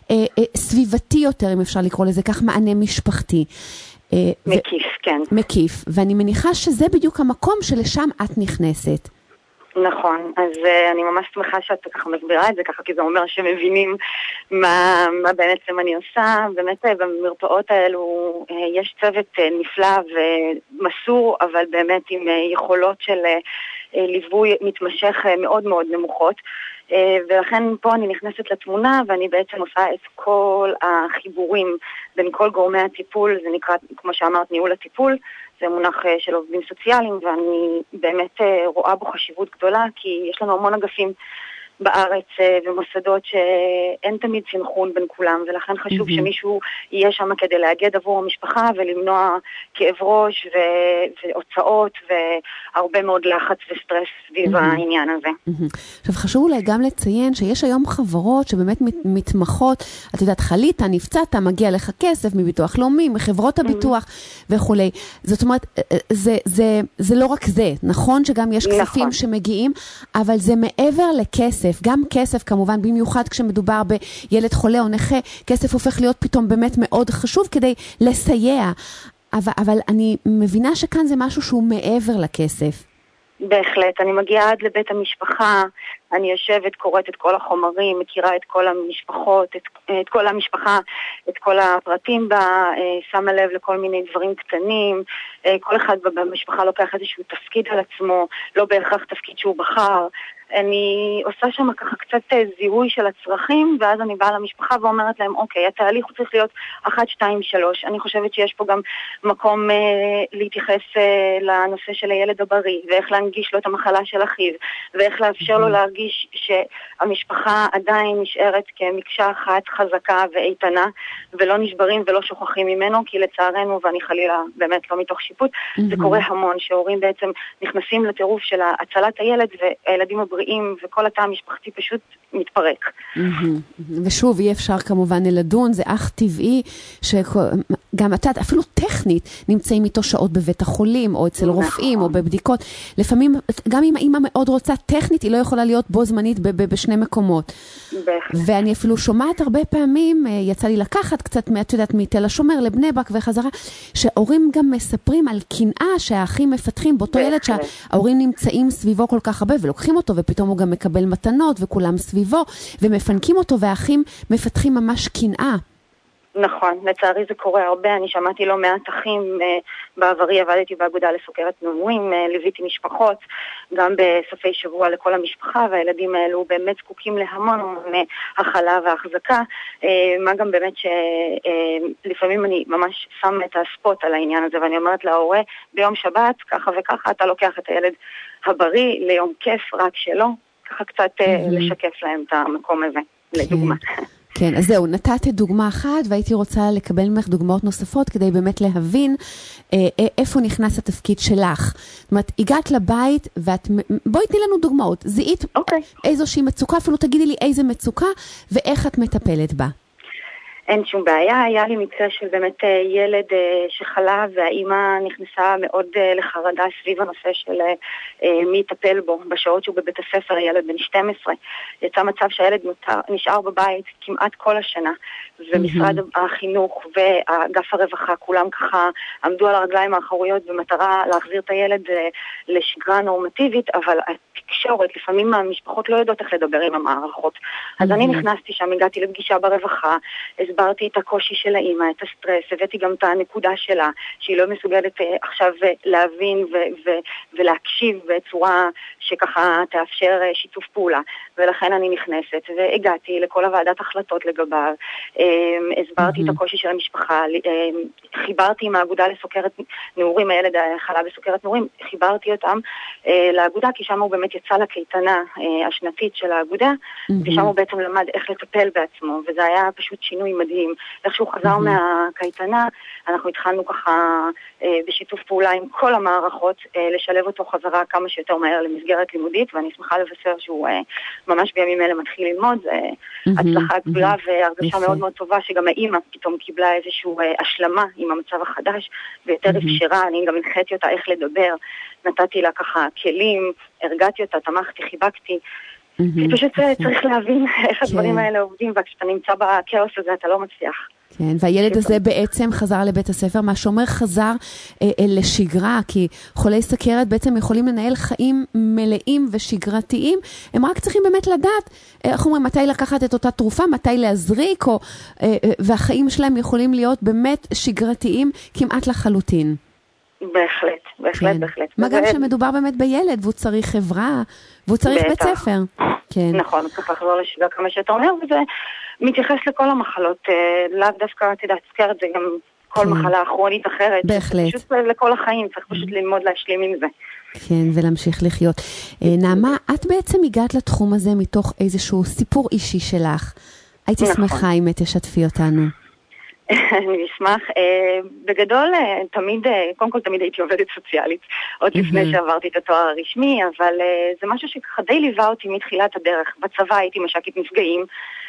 סביבתי יותר, אם אפשר לקרוא לזה כך, מענה משפחתי. מקיף, כן. מקיף, ואני מניחה שזה בדיוק המקום שלשם את נכנסת. נכון, אז אני ממש שמחה שאת ככה מסבירה את זה ככה, כי זה אומר שמבינים מה בעצם אני עושה. באמת במרפאות האלו יש צוות נפלא ומסור, אבל באמת עם יכולות של ליווי מתמשך מאוד מאוד נמוכות. ולכן פה אני נכנסת לתמונה ואני בעצם עושה את כל החיבורים בין כל גורמי הטיפול. זה נקרא, כמו שאמרת, ניהול הטיפול. זה מונח של עובדים סוציאליים, ואני באמת רואה בו חשיבות גדולה, כי יש לנו המון אגפים בארץ ומוסדות שאין תמיד סנכרון בין כולם, ולכן חשוב שמישהו יהיה שם כדי להגד עבור המשפחה ולמנוע כאב ראש והוצאות והרבה מאוד לחץ וסטרס סביב העניין הזה. עכשיו חשוב אולי גם לציין שיש היום חברות שבאמת מתמחות, את יודעת, חלית, נפצעת, מגיע לך כסף מביטוח לאומי, מחברות הביטוח וכו'. זאת אומרת, זה לא רק זה, נכון שגם יש כספים שמגיעים, אבל זה מעבר לכסף. גם כסף כמובן, במיוחד כשמדובר בילד חולה או נכה, כסף הופך להיות פתאום באמת מאוד חשוב כדי לסייע. אבל אני מבינה שכאן זה משהו שהוא מעבר לכסף. בהחלט, אני מגיעה עד לבית המשפחה, אני יושבת, קוראת את כל החומרים, מכירה את כל המשפחות, את כל המשפחה, את כל הפרטים בה, שמה לב לכל מיני דברים קטנים. כל אחד במשפחה לוקח איזשהו תפקיד על עצמו, לא בהכרח תפקיד שהוא בחר. אני עושה שם ככה קצת זיהוי של הצרכים, ואז אני באה למשפחה ואומרת להם, אוקיי, התהליך הוא צריך להיות 1, 2, 3. אני חושבת שיש פה גם מקום להתייחס לנושא של הילד הבריא, ואיך להנגיש לו את המחלה של אחיו, ואיך לאפשר לו להרגיש שהמשפחה עדיין נשארת כמקשה אחת חזקה ואיתנה, ולא נשברים ולא שוכחים ממנו, כי לצערנו, ואני חלילה באמת לא מתוך שיפוט, זה קורה המון, שהורים בעצם נכנסים לטירוף של הצלת הילד, והילדים הבריאים וכל התא המשפחתי פשוט מתפרק. ושוב, אי אפשר כמובן לדון, זה אך טבעי שגם אתה, אפילו טכנית, נמצאים איתו שעות בבית החולים, או אצל רופאים, או בבדיקות. לפעמים, גם אם האמא מאוד רוצה טכנית, היא לא יכולה להיות בו זמנית בשני מקומות. ואני אפילו שומעת הרבה פעמים, יצא לי לקחת קצת, את יודעת, מתל השומר לבני ברק וחזרה, שההורים גם מספרים על קנאה שהאחים מפתחים באותו ילד, שההורים נמצאים סביבו כל כך הרבה, ולוקחים אותו, ופתאום הוא גם מקבל מתנות, וכולם סביבו, ומפנקים אותו, והאחים מפתחים ממש קנאה. נכון, לצערי זה קורה הרבה. אני שמעתי לא מעט אחים בעברי, עבדתי באגודה לסוכרת נעורים, ליוויתי משפחות, גם בסופי שבוע לכל המשפחה, והילדים האלו באמת זקוקים להמון הכלה והחזקה, מה גם באמת שלפעמים אני ממש שמה את הספוט על העניין הזה, ואני אומרת להורה, ביום שבת, ככה וככה, אתה לוקח את הילד הבריא ליום כיף רק שלו, ככה קצת לשקף להם את המקום הזה, לדוגמה. כן, אז זהו, נתת דוגמה אחת, והייתי רוצה לקבל ממך דוגמאות נוספות, כדי באמת להבין איפה נכנס התפקיד שלך. זאת אומרת, הגעת לבית, בואי תני לנו דוגמאות. זיהית איזושהי מצוקה, אפילו תגידי לי איזה מצוקה, ואיך את מטפלת בה. אין שום בעיה, היה לי מקרה של באמת ילד שחלה והאימא נכנסה מאוד לחרדה סביב הנושא של מי יטפל בו בשעות שהוא בבית הספר, ילד בן 12. יצא מצב שהילד נשאר בבית כמעט כל השנה, ומשרד החינוך ואגף הרווחה כולם ככה עמדו על הרגליים האחוריות במטרה להחזיר את הילד לשגרה נורמטיבית, אבל התקשורת, לפעמים המשפחות לא יודעות איך לדבר עם המערכות. אז אני נכנסתי שם, הגעתי לפגישה ברווחה, הסברתי את הקושי של האמא, את הסטרס, הבאתי גם את הנקודה שלה, שהיא לא מסוגלת עכשיו להבין ולהקשיב בצורה שככה תאפשר שיתוף פעולה, ולכן אני נכנסת, והגעתי לכל הוועדת החלטות לגביו, הסברתי את הקושי של המשפחה, חיברתי עם האגודה לסוכרת נעורים, הילד חלה בסוכרת נעורים, חיברתי אותם לאגודה, כי שם הוא באמת יצא לקייטנה השנתית של האגודה, ושם הוא בעצם למד איך לטפל בעצמו, וזה היה פשוט שינוי מדהים. איך שהוא חזר מהקייטנה, אנחנו התחלנו ככה בשיתוף פעולה עם כל המערכות, לשלב אותו חזרה כמה שיותר מהר למסגרת לימודית, ואני שמחה לבשר שהוא ממש בימים אלה מתחיל ללמוד, זה הצלחה גדולה והרגשה מאוד מאוד טובה, שגם האמא פתאום קיבלה איזושהי השלמה עם המצב החדש, ויותר אפשרה, אני גם הנחיתי אותה איך לדבר, נתתי לה ככה כלים, הרגעתי אותה, תמכתי, חיבקתי, פשוט צריך להבין איך הדברים האלה עובדים, וכשאתה נמצא בקאוס הזה אתה לא מצליח. כן, והילד הזה בעצם חזר לבית הספר, מהשומר חזר לשגרה, כי חולי סוכרת בעצם יכולים לנהל חיים מלאים ושגרתיים, הם רק צריכים באמת לדעת, איך אומרים, מתי לקחת את אותה תרופה, מתי להזריק, והחיים שלהם יכולים להיות באמת שגרתיים כמעט לחלוטין. בהחלט, בהחלט, בהחלט. מה גם שמדובר באמת בילד, והוא צריך חברה, והוא צריך בית ספר. נכון, צריך לחזור לשגרה כמה שאתה אומר, וזה מתייחס לכל המחלות, לאו דווקא, אתה יודע, סוכרת זה גם כל מחלה כרונית אחרת. בהחלט. פשוט לכל החיים, צריך פשוט ללמוד להשלים עם זה. כן, ולהמשיך לחיות. נעמה, את בעצם הגעת לתחום הזה מתוך איזשהו סיפור אישי שלך. הייתי שמחה אם תשתפי אותנו. אני אשמח. בגדול, קודם כל תמיד הייתי עובדת סוציאלית, עוד לפני שעברתי את התואר הרשמי, אבל זה משהו שככה די ליווה אותי מתחילת הדרך. בצבא הייתי מש"קית נפגעים,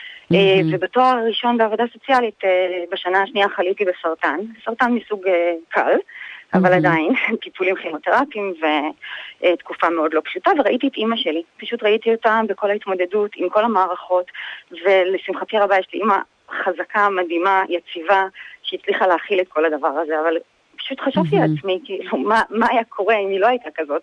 ובתואר הראשון בעבודה סוציאלית, בשנה השנייה חליתי בסרטן, סרטן מסוג קל, אבל עדיין, טיפולים כימותרפיים ותקופה מאוד לא פשוטה, וראיתי את אמא שלי, פשוט ראיתי אותה בכל ההתמודדות עם כל המערכות, ולשמחתי הרבה יש לי אמא חזקה, מדהימה, יציבה, שהצליחה להכיל את כל הדבר הזה, אבל פשוט חשבתי לעצמי, כאילו, מה היה קורה אם היא לא הייתה כזאת?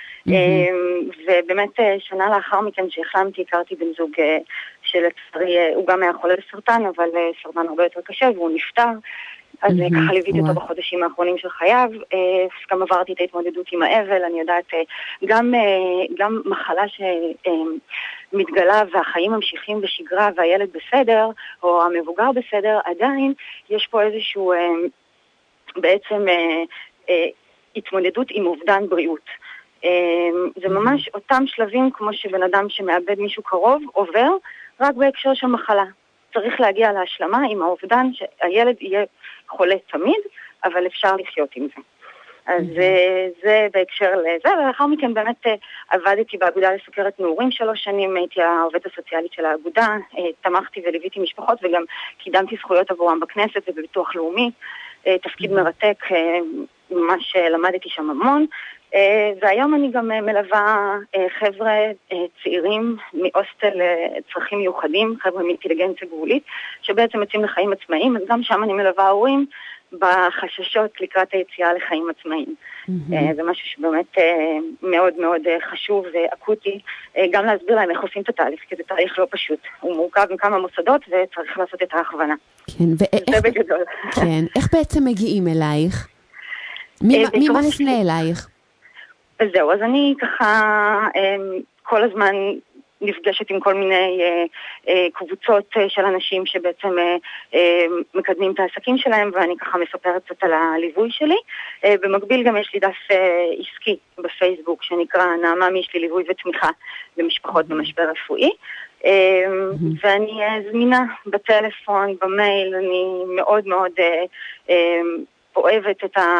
ובאמת שנה לאחר מכן שהחלמתי, הכרתי בן זוג שלצערי, הוא גם היה חולה בסרטן, אבל סרטן הרבה יותר קשה, והוא נפטר, אז ככה ליוויתי אותו בחודשים האחרונים של חייו, גם עברתי את ההתמודדות עם האבל, אני יודעת, גם מחלה שמתגלה והחיים ממשיכים בשגרה והילד בסדר, או המבוגר בסדר, עדיין יש פה איזשהו בעצם התמודדות עם אובדן בריאות. זה ממש אותם שלבים כמו שבן אדם שמאבד מישהו קרוב עובר, רק בהקשר של מחלה. צריך להגיע להשלמה עם האובדן שהילד יהיה חולה תמיד, אבל אפשר לחיות עם זה. אז זה בהקשר לזה, ולאחר מכן באמת עבדתי באגודה לסוכרת נעורים 3 שנים, הייתי העובדת הסוציאלית של האגודה, תמכתי וליוויתי משפחות וגם קידמתי זכויות עבורם בכנסת ובביטוח לאומי, תפקיד מרתק, ממש למדתי שם המון, והיום אני גם מלווה חבר'ה צעירים מהוסטל צרכים מיוחדים, חבר'ה מאינטליגנציה גבולית, שבעצם יוצאים לחיים עצמאיים, אז גם שם אני מלווה הורים בחששות לקראת היציאה לחיים עצמאיים. זה משהו שבאמת מאוד מאוד חשוב ואקוטי, גם להסביר להם איך עושים את התהליך, כי זה תהליך לא פשוט. הוא מורכב מכמה מוסדות וצריך לעשות את ההכוונה. כן, זה בגדול. כן, איך בעצם מגיעים אלייך? מי מפנה אלייך? זהו, אז אני ככה כל הזמן נפגשת עם כל מיני קבוצות של אנשים שבעצם מקדמים את העסקים שלהם, ואני ככה מספרת קצת על הליווי שלי. במקביל גם יש לי דף עסקי בפייסבוק שנקרא נעמה מי יש לי ליווי ותמיכה למשפחות במשבר רפואי, ואני זמינה בטלפון, במייל, אני מאוד מאוד אוהבת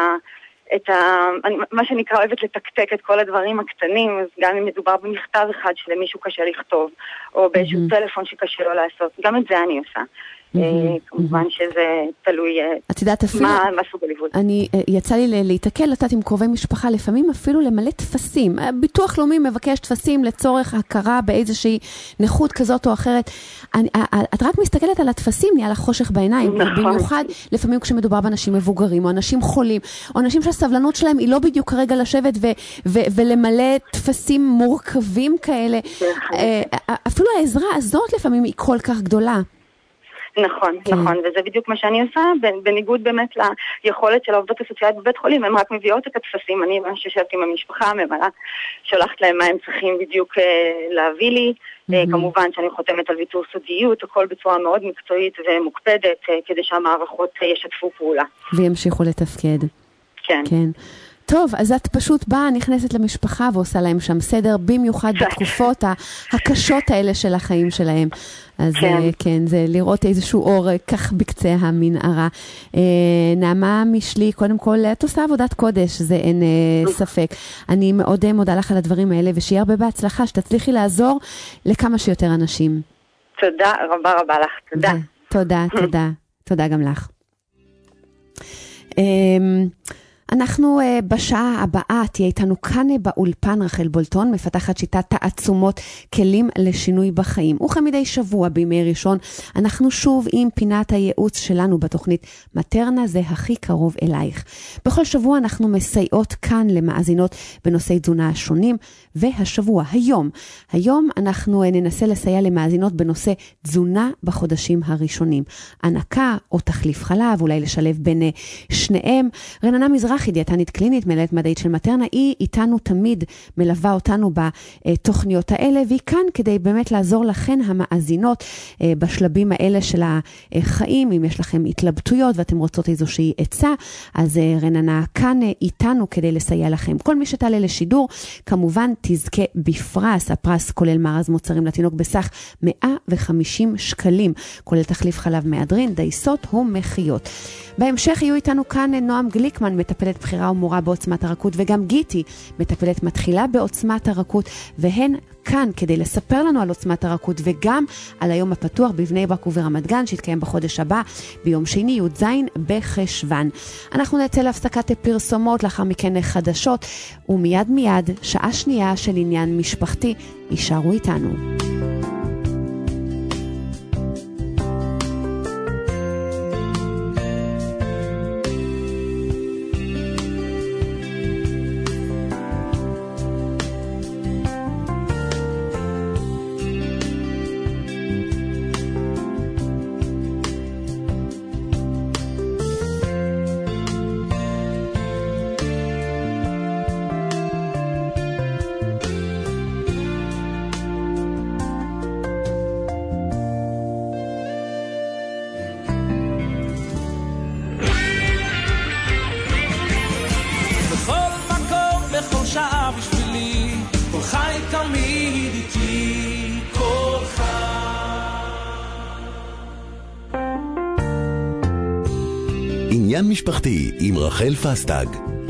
מה שנקרא אוהבת לתקתק את כל הדברים הקטנים, אז גם אם מדובר במכתב אחד שלמישהו קשה לכתוב, או באיזשהו טלפון שקשה לו לעשות, גם את זה אני עושה. כמובן שזה תלוי מה סוג הליווי. יצא לי להתקל, לתת עם קרובי משפחה, לפעמים אפילו למלא תפסים. ביטוח לאומי מבקש תפסים לצורך הכרה באיזושהי נכות כזאת או אחרת. את רק מסתכלת על התפסים, נהיה לך חושך בעיניים. במיוחד לפעמים כשמדובר באנשים מבוגרים, או אנשים חולים, או אנשים שהסבלנות שלהם היא לא בדיוק כרגע לשבת ולמלא תפסים מורכבים כאלה. אפילו העזרה הזאת לפעמים היא כל כך גדולה. נכון, נכון, וזה בדיוק מה שאני עושה, בניגוד באמת ליכולת של העובדות הסוציאליות בבית חולים, הן רק מביאות את התפסים, אני ממש יושבת עם המשפחה, ממלאה, שולחת להם מה הם צריכים בדיוק להביא לי, כמובן שאני חותמת על ויתור סודיות, הכל בצורה מאוד מקצועית ומוקפדת, כדי שהמערכות ישתפו פעולה. וימשיכו לתפקד. כן. כן. טוב, אז את פשוט באה, נכנסת למשפחה ועושה להם שם סדר, במיוחד בתקופות הקשות האלה של החיים שלהם. אז כן, זה לראות איזשהו אור כך בקצה המנערה. נעמה משלי, קודם כל, את עושה עבודת קודש, זה אין ספק. אני מאוד מודה לך על הדברים האלה, ושיהיה הרבה בהצלחה, שתצליחי לעזור לכמה שיותר אנשים. תודה רבה רבה לך, תודה. תודה, תודה. תודה גם לך. אנחנו בשעה הבאה תהיה איתנו כאן באולפן רחל בולטון, מפתחת שיטת תעצומות כלים לשינוי בחיים. וכמדי שבוע בימי ראשון אנחנו שוב עם פינת הייעוץ שלנו בתוכנית מטרנה זה הכי קרוב אלייך. בכל שבוע אנחנו מסייעות כאן למאזינות בנושאי תזונה השונים, והשבוע, היום אנחנו ננסה לסייע למאזינות בנושא תזונה בחודשים הראשונים. הנקה או תחליף חלב, אולי לשלב בין שניהם. רננה מזרחי, דיאטנית קלינית, מנהלת מדעית של מטרנה, היא איתנו תמיד מלווה אותנו בתוכניות האלה, והיא כאן כדי באמת לעזור לכן המאזינות בשלבים האלה של החיים. אם יש לכם התלבטויות ואתם רוצות איזושהי עצה, אז רננה כאן איתנו כדי לסייע לכם. כל מי שתעלה לשידור, כמובן תזכה בפרס. הפרס כולל מארז מוצרים לתינוק בסך 150 שקלים, כולל תחליף חלב מהדרין, דייסות ומחיות. בהמשך יהיו איתנו כאן נועם גליקמן, מטפלת בחירה ומורה בעוצמת הרכות, וגם גיטי, מטפלת מתחילה בעוצמת הרכות, והן כאן כדי לספר לנו על עוצמת הרכות וגם על היום הפתוח בבני ברק וברמת גן, שיתקיים בחודש הבא ביום שני י"ז בחשוון. אנחנו נצא להפסקת פרסומות, לאחר מכן חדשות, ומיד שעה שנייה של עניין משפחתי. יישארו איתנו. עניין משפחתי עם רחל פסטג.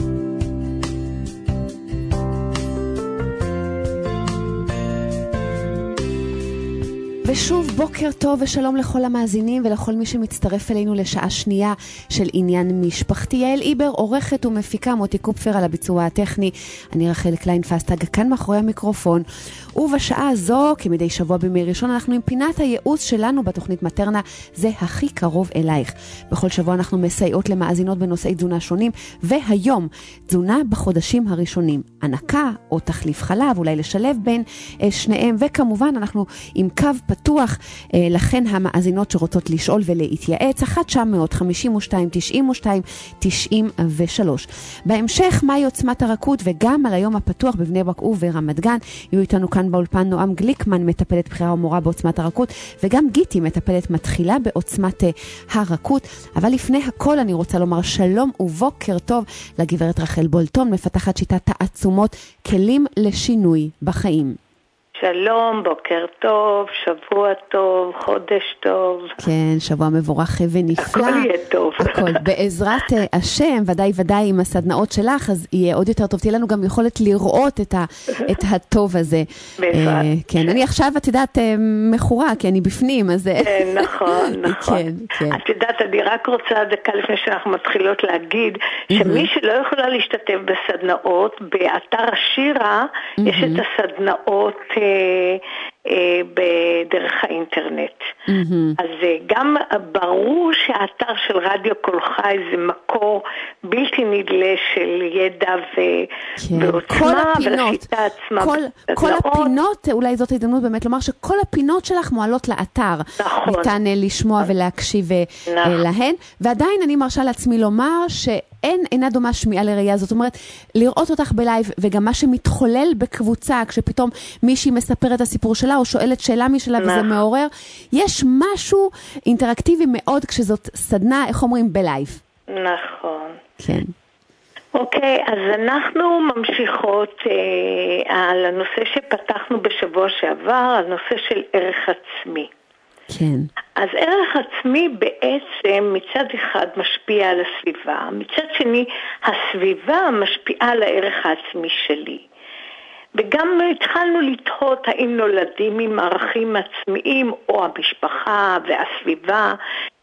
ושוב בוקר טוב ושלום לכל המאזינים ולכל מי שמצטרף אלינו לשעה שנייה של עניין משפחתי. יעל איבר עורכת ומפיקה, מוטי קופפר על הביצוע הטכני, אני רחל קליין פסטג כאן מאחורי המיקרופון. ובשעה הזו, כמדי שבוע בימי ראשון, אנחנו עם פינת הייעוץ שלנו בתוכנית מטרנה זה הכי קרוב אלייך. בכל שבוע אנחנו מסייעות למאזינות בנושאי תזונה שונים, והיום תזונה בחודשים הראשונים, הנקה או תחליף חלב, אולי לשלב בין שניהם, וכמובן אנחנו עם קו פתוח לכן המאזינות שרוצות לשאול ולהתייעץ, 1-900-52-92-93. בהמשך מהי עוצמת הרכות וגם על היום הפתוח בבני ברק וברמת גן, יהיו איתנו כאן באולפן נועם גליקמן, מטפלת בחירה ומורה בעוצמת הרכות, וגם גיטי, מטפלת מתחילה בעוצמת הרכות. אבל לפני הכל אני רוצה לומר שלום ובוקר טוב לגברת רחל בולטון, מפתחת שיטת תעצומות כלים לשינוי בחיים. שלום, בוקר טוב, שבוע טוב, חודש טוב. כן, שבוע מבורך ונפלא. הכל יהיה טוב. הכל. בעזרת השם, ודאי עם הסדנאות שלך, אז יהיה עוד יותר טוב. תהיה לנו גם יכולת לראות את הטוב הזה. בעזרת. כן, אני עכשיו, את יודעת, מכורה, כי אני בפנים, אז... כן, נכון. כן, כן. את יודעת, אני רק רוצה דקה לפני שאנחנו מתחילות להגיד, שמי שלא יכולה להשתתף בסדנאות, באתר השירה, יש את הסדנאות בדרך האינטרנט. אז גם ברור שהאתר של רדיו קול חי זה מקור בלתי נדלה של ידע ועוצמה, ולשיטה עצמה. כל הפינות, אולי זאת ההזדמנות באמת לומר שכל הפינות שלך מועלות לאתר. נכון. ניתן לשמוע ולהקשיב להן, ועדיין אני מרשה לעצמי לומר אינה דומה שמיעה לראייה, זאת אומרת, לראות אותך בלייב, וגם מה שמתחולל בקבוצה, כשפתאום מישהי מספרת את הסיפור שלה, או שואלת שאלה משלה, וזה מעורר, יש משהו אינטראקטיבי מאוד, כשזאת סדנה, איך אומרים, בלייב. נכון. כן. אוקיי, אז אנחנו ממשיכות על הנושא שפתחנו בשבוע שעבר, על נושא של ערך עצמי. כן. אז ערך עצמי בעצם מצד אחד משפיע על הסביבה, מצד שני הסביבה משפיעה על הערך העצמי שלי. וגם התחלנו לתהות האם נולדים עם ערכים עצמיים או המשפחה והסביבה,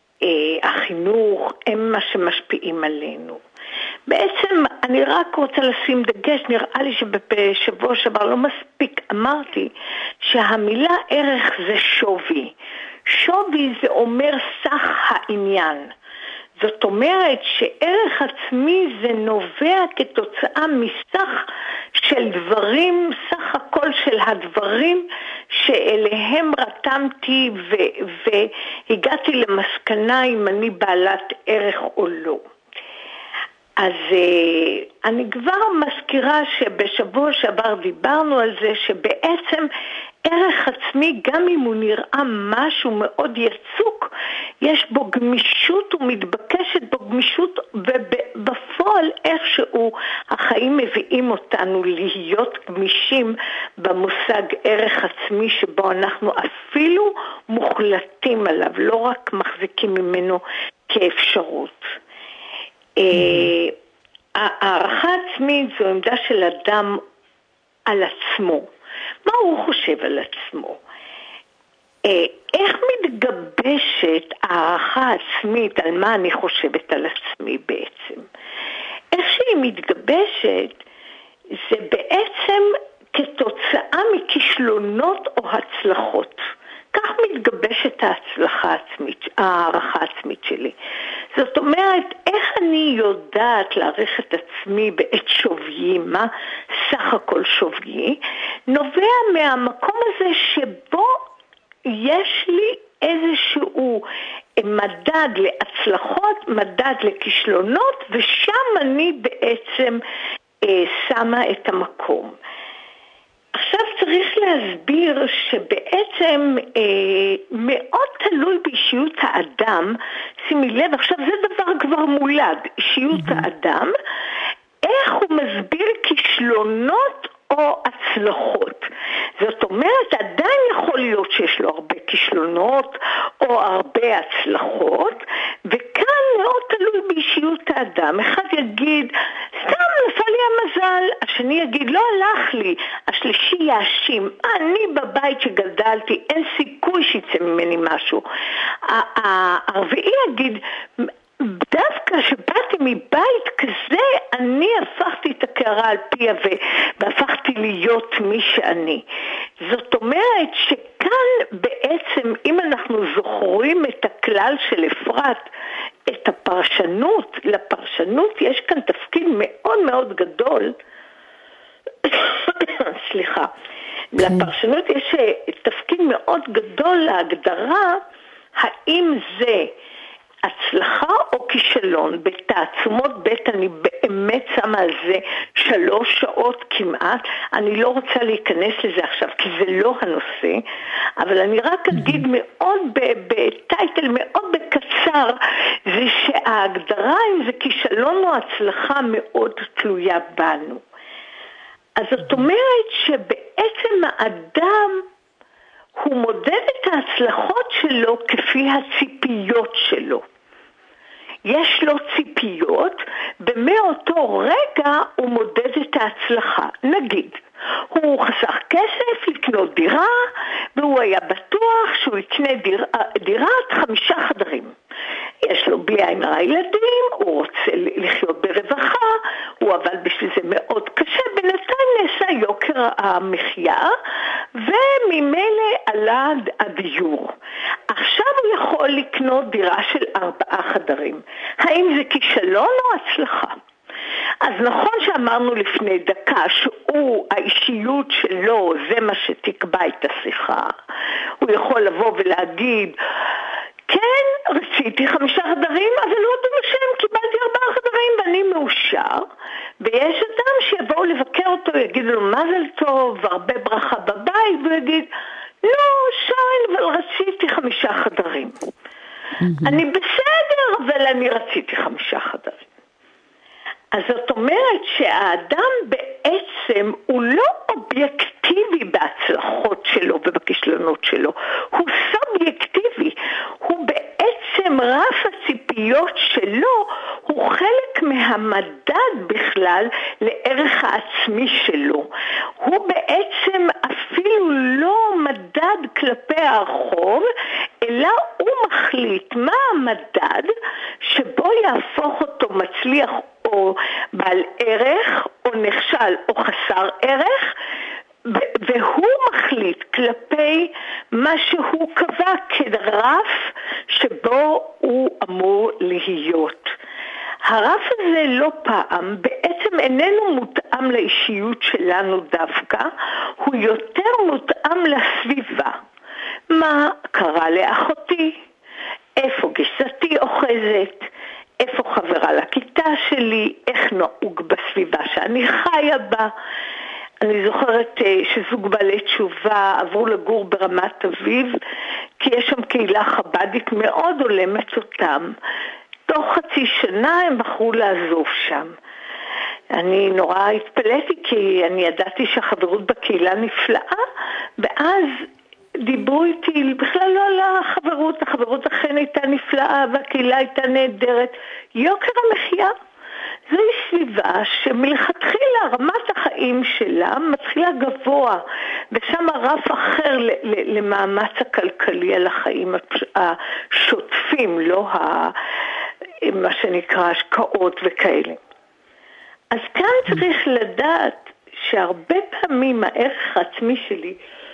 החינוך, הם מה שמשפיעים עלינו. בעצם אני רק רוצה לשים דגש, נראה לי שבשבוע שעבר לא מספיק אמרתי שהמילה ערך זה שווי. שווי זה אומר סך העניין. זאת אומרת שערך עצמי זה נובע כתוצאה מסך של דברים, סך הכל של הדברים שאליהם רתמתי והגעתי למסקנה אם אני בעלת ערך או לא. אז אני כבר מזכירה שבשבוע שעבר דיברנו על זה שבעצם ערך עצמי, גם אם הוא נראה משהו מאוד יצוק, יש בו גמישות ומתבקשת בו גמישות, ובפועל איכשהו החיים מביאים אותנו להיות גמישים במושג ערך עצמי שבו אנחנו אפילו מוחלטים עליו, לא רק מחזיקים ממנו כאפשרות. הערכה עצמית זו עמדה של אדם על עצמו. מה הוא חושב על עצמו? איך מתגבשת הערכה עצמית על מה אני חושבת על עצמי בעצם? איך שהיא מתגבשת זה בעצם כתוצאה מכישלונות או הצלחות. כך מתגבשת הערכה העצמית שלי. זאת אומרת, איך אני יודעת להעריך את עצמי בעת שוויי, מה סך הכל שוויי, נובע מהמקום הזה שבו יש לי איזשהו מדד להצלחות, מדד לכישלונות, ושם אני בעצם שמה את המקום. עכשיו צריך להסביר שבעצם מאוד תלוי באישיות האדם, שימי לב, עכשיו זה דבר כבר מולד, אישיות האדם, איך הוא מסביר כישלונות או הצלחות. זאת אומרת, עדיין יכול להיות שיש לו הרבה כישלונות או הרבה הצלחות, וכאן מאוד תלוי באישיות האדם. אחד יגיד, סתם נפל לי המזל, השני יגיד, לא הלך לי, השלישי יאשים, אני בבית שגדלתי, אין סיכוי שיצא ממני משהו. הרביעי יגיד, דווקא שבאתי מבית כזה, אני הפכתי את הקערה על פיה והפכתי להיות מי שאני. זאת אומרת שכאן בעצם, אם אנחנו זוכרים את הכלל של אפרת, את הפרשנות, לפרשנות יש כאן תפקיד מאוד מאוד גדול, סליחה, לפרשנות יש תפקיד מאוד גדול להגדרה, האם זה הצלחה או כישלון. בתעצומות בית אני באמת שמה על זה 3 שעות כמעט, אני לא רוצה להיכנס לזה עכשיו כי זה לא הנושא, אבל אני רק אגיד מאוד בטייטל מאוד בקצר, זה שההגדרה אם זה כישלון או הצלחה מאוד תלויה בנו. אז זאת אומרת שבעצם האדם הוא מודד את ההצלחות שלו כפי הציפיות שלו. יש לו ציפיות, ומאותו רגע הוא מודד את ההצלחה. נגיד, הוא חסך כסף לקנות דירה, והוא היה בטוח שהוא יקנה דירת 5 חדרים. יש לו בלי עין הרע ילדים, הוא רוצה לחיות ברווחה, הוא עבד בשביל זה מאוד קשה, בינתיים נעשה יוקר המחיה, וממילא עלה הדיור. עכשיו הוא יכול לקנות דירה של 4 חדרים. האם זה כישלון או הצלחה? אז נכון שאמרנו לפני דקה שהוא, האישיות שלו, זה מה שתקבע את השיחה. הוא יכול לבוא ולהגיד, כן, רציתי 5 חדרים, אבל לא במשם, קיבלתי 4 חדרים ואני מאושר. ויש אדם שיבואו לבקר אותו, יגיד לו מזל טוב, הרבה ברכה בבית, והוא יגיד, לא, שיין, אבל רציתי 5 חדרים. אני בסדר, אבל אני רציתי 5 חדרים. אז זאת אומרת שהאדם בעצם הוא לא אובייקטיבי בהצלחות שלו ובכישלונות שלו, הוא סובייקטיבי, הוא בעצם רף הציפיות שלו, הוא חלק מהמדד בכלל לערך העצמי שלו. הוא בעצם אפילו לא מדד כלפי הרחוב, אלא הוא מחליט מה המדד שבו יהפוך אותו מצליח או בעל ערך, או נכשל, או חסר ערך, והוא מחליט כלפי מה שהוא קבע כרף שבו הוא אמור להיות. הרף הזה לא פעם בעצם איננו מותאם לאישיות שלנו דווקא, הוא יותר מותאם לסביבה. מה קרה לאחותי? איפה גיסתי אוחזת? איפה חברה לכיתה שלי, איך נהוג בסביבה שאני חיה בה. אני זוכרת שזוג בעלי תשובה עברו לגור ברמת אביב, כי יש שם קהילה חבדית מאוד הולמת אותם. תוך חצי שנה הם בחרו לעזוב שם. אני נורא התפלאתי, כי אני ידעתי שהחברות בקהילה נפלאה, ואז דיברו איתי בכלל לא על החברות, החברות אכן הייתה נפלאה והקהילה הייתה נהדרת. יוקר המחיה זוהי סביבה שמלכתחילה רמת החיים שלה מתחילה גבוה, ושם רף אחר למאמץ הכלכלי על החיים השוטפים, לא מה שנקרא השקעות וכאלה. אז כאן צריך לדעת שהרבה פעמים הערך העצמי שלי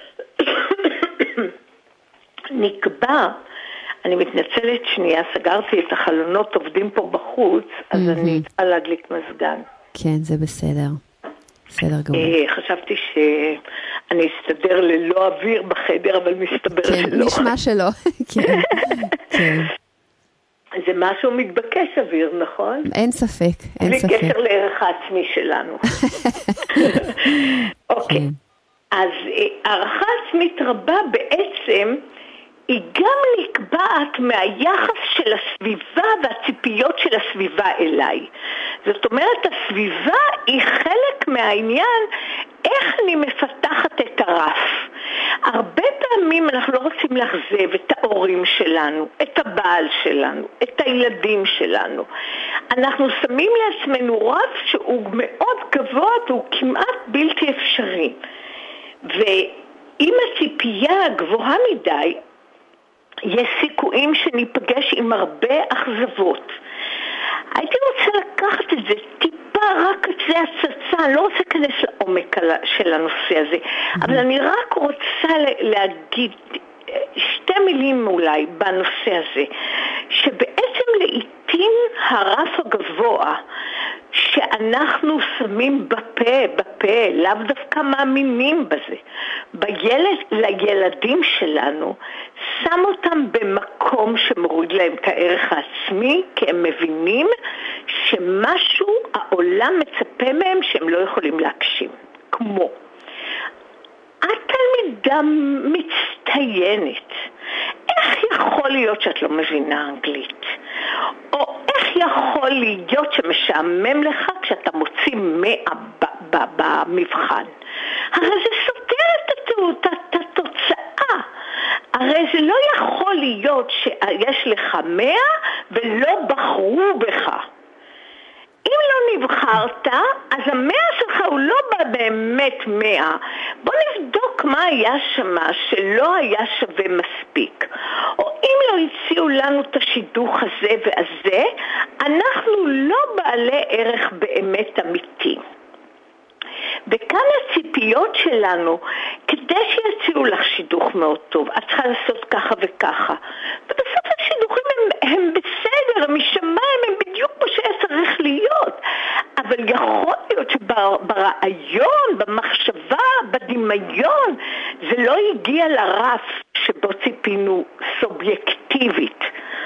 נקבע, אני מתנצלת שנייה, סגרתי את החלונות, עובדים פה בחוץ, אז אני צריכה להדליק מזגן. כן, זה בסדר. בסדר גמור. חשבתי שאני אסתדר ללא אוויר בחדר, אבל מסתבר שלא. כן, נשמע שלא. כן, כן. זה משהו מתבקש אוויר, נכון? אין ספק, אין ספק. בלי קשר לערך העצמי שלנו. אוקיי. אז הערכה עצמית רבה בעצם היא גם נקבעת מהיחס של הסביבה והציפיות של הסביבה אליי. זאת אומרת, הסביבה היא חלק מהעניין איך אני מפתחת את הרף. הרבה פעמים אנחנו לא רוצים לאכזב את ההורים שלנו, את הבעל שלנו, את הילדים שלנו. אנחנו שמים לעצמנו רף שהוא מאוד גבוה והוא כמעט בלתי אפשרי. ואם הציפייה גבוהה מדי, יש סיכויים שניפגש עם הרבה אכזבות. הייתי רוצה לקחת את זה טיפה, רק את זה הצצה, לא רוצה להיכנס לעומק של הנושא הזה, אבל אני רק רוצה להגיד 2 מילים אולי בנושא הזה, שבעצם לעתים הרף הגבוה שאנחנו שמים בפה, לאו דווקא מאמינים בזה, לילדים שלנו, שם אותם במקום שמוריד להם את הערך העצמי, כי הם מבינים שמשהו העולם מצפה מהם שהם לא יכולים להגשים. כמו, את תלמידה מצטיינת, איך יכול להיות שאת לא מבינה אנגלית? או איך יכול להיות שמשעמם לך כשאתה מוציא 100 במבחן. הרי זה סותר את התוצאה. הרי זה לא יכול להיות שיש לך 100 ולא בחרו בך. אם לא נבחרת, אז 100 שלך הוא לא באמת 100. בוא נבדוק מה היה שמה שלא היה שווה מספיק. או אם לא הציעו לנו את השידוך הזה והזה, אנחנו לא בעלי ערך באמת אמיתי. וכאן הציפיות שלנו, כדי שיציעו לך שידוך מאוד טוב, את צריכה לעשות ככה וככה. ובסוף השידוכים הם בסדר, הם משמיים, הם בדיוק כמו שהיה צריך להיות. אבל יכול להיות שברעיון, במחשבה, בדמיון, זה לא הגיע לרף שבו ציפינו סובייקטיבית.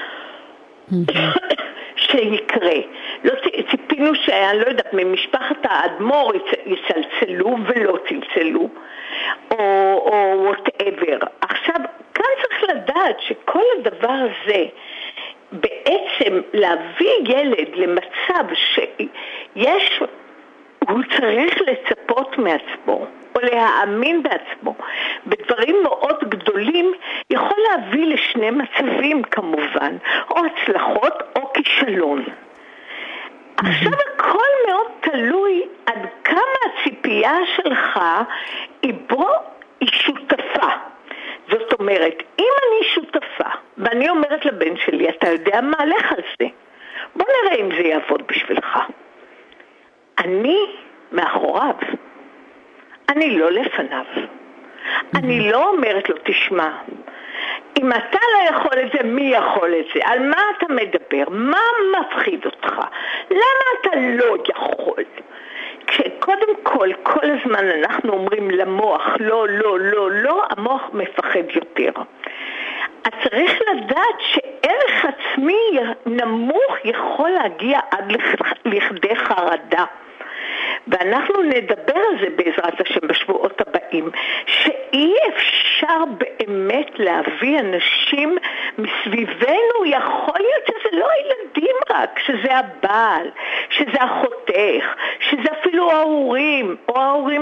שיקרה. לא ציפינו שאני לא יודעת, ממשפחת האדמו"ר יצלצלו ולא צלצלו, או whatever. עכשיו, כאן צריך לדעת שכל הדבר הזה, בעצם להביא ילד למצב שיש, הוא צריך לצפות מעצמו, או להאמין בעצמו, בדברים מאוד גדולים, יכול להביא לשני מצבים כמובן, או הצלחות או כישלון. עכשיו הכל מאוד תלוי עד כמה הציפייה שלך היא שותפה. זאת אומרת, אם אני שותפה, ואני אומרת לבן שלי, אתה יודע מה הלך על זה? בוא נראה אם זה יעבוד בשבילך. אני מאחוריו. אני לא לפניו. אני לא אומרת לו, תשמע, אם אתה לא יכול את זה, מי יכול את זה? על מה אתה מדבר? מה מפחיד אותך? למה אתה לא יכול? כשקודם כל הזמן אנחנו אומרים למוח, לא, לא, לא, לא, המוח מפחד יותר. אז צריך לדעת שערך עצמי נמוך יכול להגיע עד לכדי חרדה. ואנחנו נדבר על זה בעזרת השם בשבועות הבאים, שאי אפשר באמת להביא אנשים מסביבנו, יכול להיות שזה לא הילדים רק, שזה הבעל, שזה אחותך, שזה אפילו ההורים, או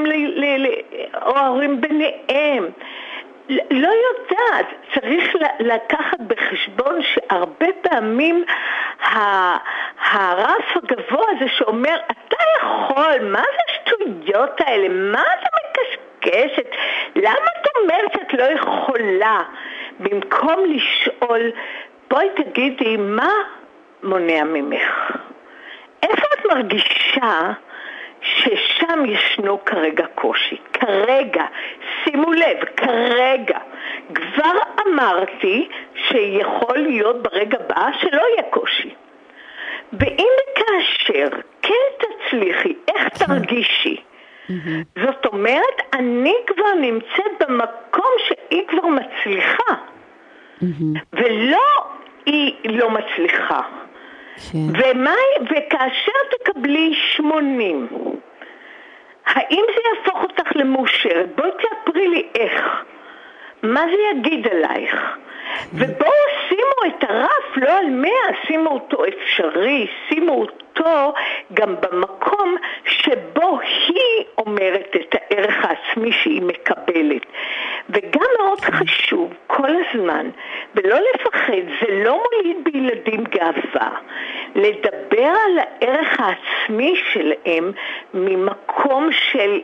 ההורים ביניהם. לא יודעת, צריך לקחת בחשבון שהרבה פעמים הרף הגבוה הזה שאומר, אתה יכול, מה זה השטויות האלה? מה אתה מקשקשת? למה את אומרת שאת לא יכולה? במקום לשאול, בואי תגידי, מה מונע ממך? איפה את מרגישה ששם ישנו כרגע קושי? כרגע, שימו לב, כרגע. כבר אמרתי שיכול להיות ברגע הבא שלא יהיה קושי. ואם וכאשר כן תצליחי, איך תרגישי? זאת אומרת, אני כבר נמצאת במקום שהיא כבר מצליחה. ולא היא לא מצליחה. וכאשר תקבלי 80, האם זה יהפוך אותך למאושרת? בואי תאפרי לי איך. מה זה יגיד עלייך? ובואו שימו את הרף לא על 100, שימו אותו אפשרי, שימו אותו גם במקום שבו היא אומרת את הערך העצמי שהיא מקבלת. וגם מאוד חשוב כל הזמן, ולא לפחד, זה לא מוליד בילדים גאווה, לדבר על הערך העצמי שלהם ממקום של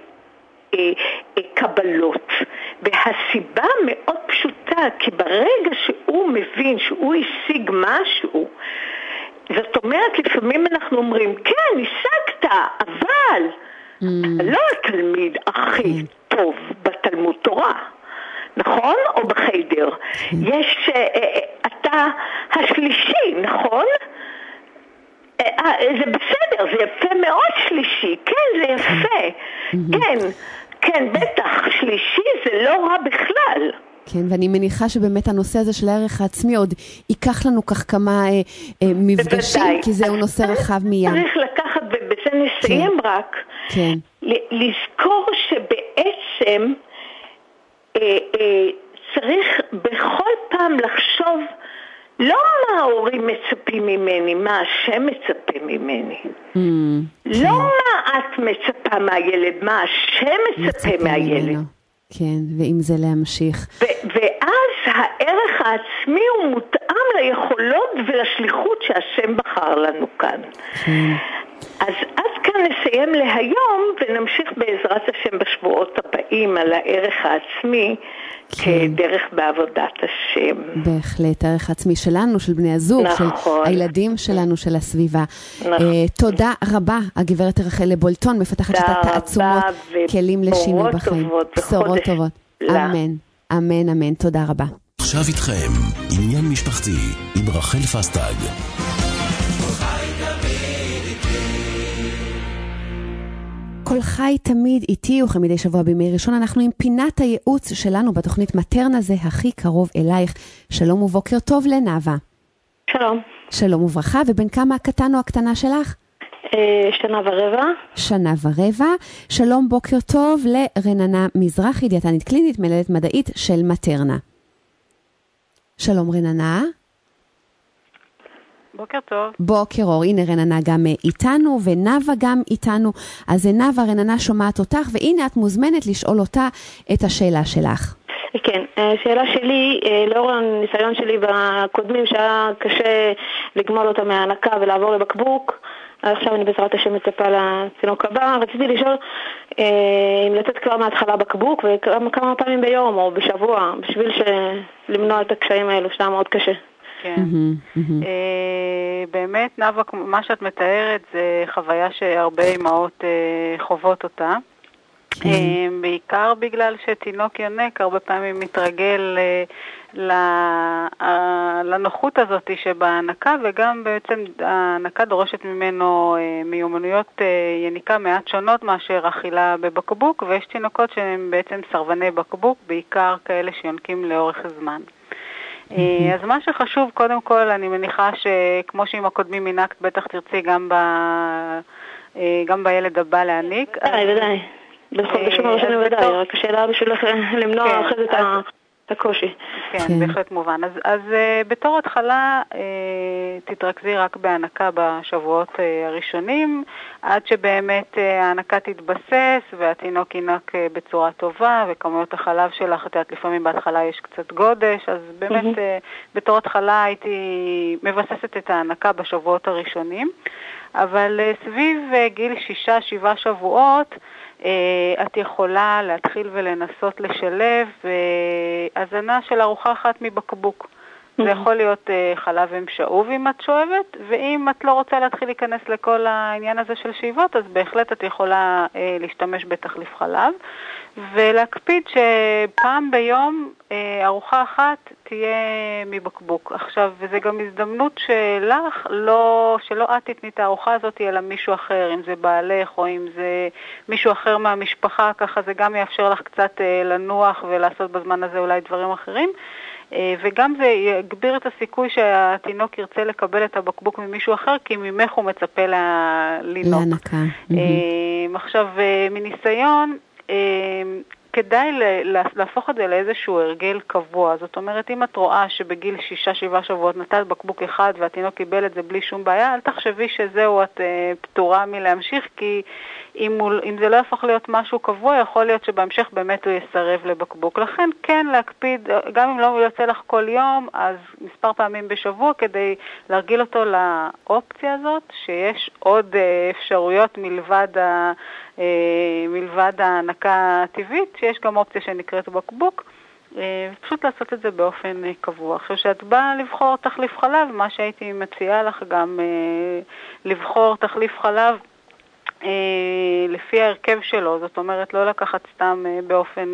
קבלות. והסיבה מאוד פשוטה, כי ברגע שהוא מבין שהוא השיג משהו, זאת אומרת, לפעמים אנחנו אומרים, כן, השגת, אבל לא התלמיד הכי טוב בתלמוד תורה, נכון? או בחדר. יש, אתה השלישי, נכון? זה בסדר, זה יפה מאוד שלישי, כן, זה יפה, כן, בטח, שלישי זה לא רע בכלל. כן, ואני מניחה שבאמת הנושא הזה של הערך העצמי עוד ייקח לנו כך כמה מפגשים, בוודאי. כי זהו נושא רחב מים. צריך לקחת, ובזה נסיים כן. רק, כן. לזכור שבעצם צריך בכל פעם לחשוב לא מה ההורים מצפים ממני, מה השם מצפה ממני. לא מה את מצפה מהילד, מה השם מצפה מהילד. כן, ואם זה להמשיך. ואז הערך העצמי הוא מותאם ליכולות ולשליחות שהשם בחר לנו כאן. כן. אז כאן נסיים להיום ונמשיך בעזרת השם בשבועות הבאים על הערך העצמי כדרך בעבודת השם. בהחלט, הערך העצמי שלנו, של בני הזוג, נכון. של הילדים שלנו, של הסביבה. נכון. תודה רבה, הגברת רחל בולטון, מפתחת שיטת תעצומות, כלים לשינוי בחיים. בשורות טובות. אמן, אמן, אמן. תודה רבה. עכשיו איתכם, עניין משפחתי, עם רחל פסטג. כל חי תמיד איתי, וכמדי שבוע בימי ראשון אנחנו עם פינת הייעוץ שלנו בתוכנית מטרנה זה הכי קרוב אלייך. שלום ובוקר טוב לנאווה. שלום. שלום וברכה, ובין כמה הקטן או הקטנה שלך? 1.25 שנה. 1.25 שנה. שלום, בוקר טוב לרננה מזרחי, דיאטנית קלינית, מנהלת מדעית של מטרנה. שלום רננה. בוקר טוב. בוקר אור, הנה רננה גם איתנו, ונאווה גם איתנו. אז נאווה, רננה שומעת אותך, והנה את מוזמנת לשאול אותה את השאלה שלך. כן, השאלה שלי, לאור הניסיון שלי בקודמים, שהיה קשה לגמול אותה מהענקה ולעבור לבקבוק, עכשיו אני בעזרת השם מצפה לתינוק הבא, רציתי לשאול אם לתת כבר מההתחלה בקבוק, וכמה פעמים ביום או בשבוע, בשביל למנוע את הקשיים האלו, שהיה מאוד קשה. כן. באמת, נאווה, מה שאת מתארת זה חוויה שהרבה אמהות חוות אותה. בעיקר בגלל שתינוק יונק הרבה פעמים מתרגל לנוחות הזאת שבהענקה, וגם בעצם ההענקה דורשת ממנו מיומנויות יניקה מעט שונות מאשר אכילה בבקבוק, ויש תינוקות שהם בעצם סרבני בקבוק, בעיקר כאלה שיונקים לאורך הזמן. אז מה שחשוב, קודם כל, אני מניחה שכמו שעם הקודמים מינקת, בטח תרצי גם בילד הבא להניק. ודאי. בשום הראשון ודאי, רק השאלה בשביל למנוע אחרי זה את הקושי. כן, בהחלט מובן. אז בתור התחלה תתרכזי רק בהענקה בשבועות הראשונים, עד שבאמת ההענקה תתבסס והתינוק ינק בצורה טובה, וכמויות החלב שלך, לפעמים בהתחלה יש קצת גודש, אז באמת בתור התחלה הייתי מבססת את ההענקה בשבועות הראשונים, אבל סביב גיל 6-7 שבועות, את יכולה להתחיל ולנסות לשלב הזנה של ארוחה אחת מבקבוק. זה יכול להיות חלב עם שאוב אם את שואבת, ואם את לא רוצה להתחיל להיכנס לכל העניין הזה של שאיבות, אז בהחלט את יכולה להשתמש בתחליף חלב, ולהקפיד שפעם ביום ארוחה אחת תהיה מבקבוק. עכשיו, וזה גם הזדמנות שלך, שלא את תתני את הארוחה הזאת אלא מישהו אחר, אם זה בעלך או אם זה מישהו אחר מהמשפחה, ככה זה גם יאפשר לך קצת לנוח ולעשות בזמן הזה אולי דברים אחרים. וגם זה יגביר את הסיכוי שהתינוק ירצה לקבל את הבקבוק ממישהו אחר, כי ממך הוא מצפה לנוק. להנקה. עכשיו, מניסיון, כדאי להפוך את זה לאיזשהו הרגל קבוע. זאת אומרת, אם את רואה שבגיל 6-7 שבועות נתת בקבוק אחד והתינוק קיבל את זה בלי שום בעיה, אל תחשבי שזהו, את פטורה מלהמשיך, כי אם זה לא יהפוך להיות משהו קבוע, יכול להיות שבהמשך באמת הוא יסרב לבקבוק. לכן כן להקפיד, גם אם לא יוצא לך כל יום, אז מספר פעמים בשבוע, כדי להרגיל אותו לאופציה הזאת, שיש עוד אפשרויות מלבד ההנקה הטבעית, שיש גם אופציה שנקראת בקבוק, פשוט לעשות את זה באופן קבוע. עכשיו שאת באה לבחור תחליף חלב, מה שהייתי מציעה לך גם לבחור תחליף חלב לפי ההרכב שלו, זאת אומרת לא לקחת סתם באופן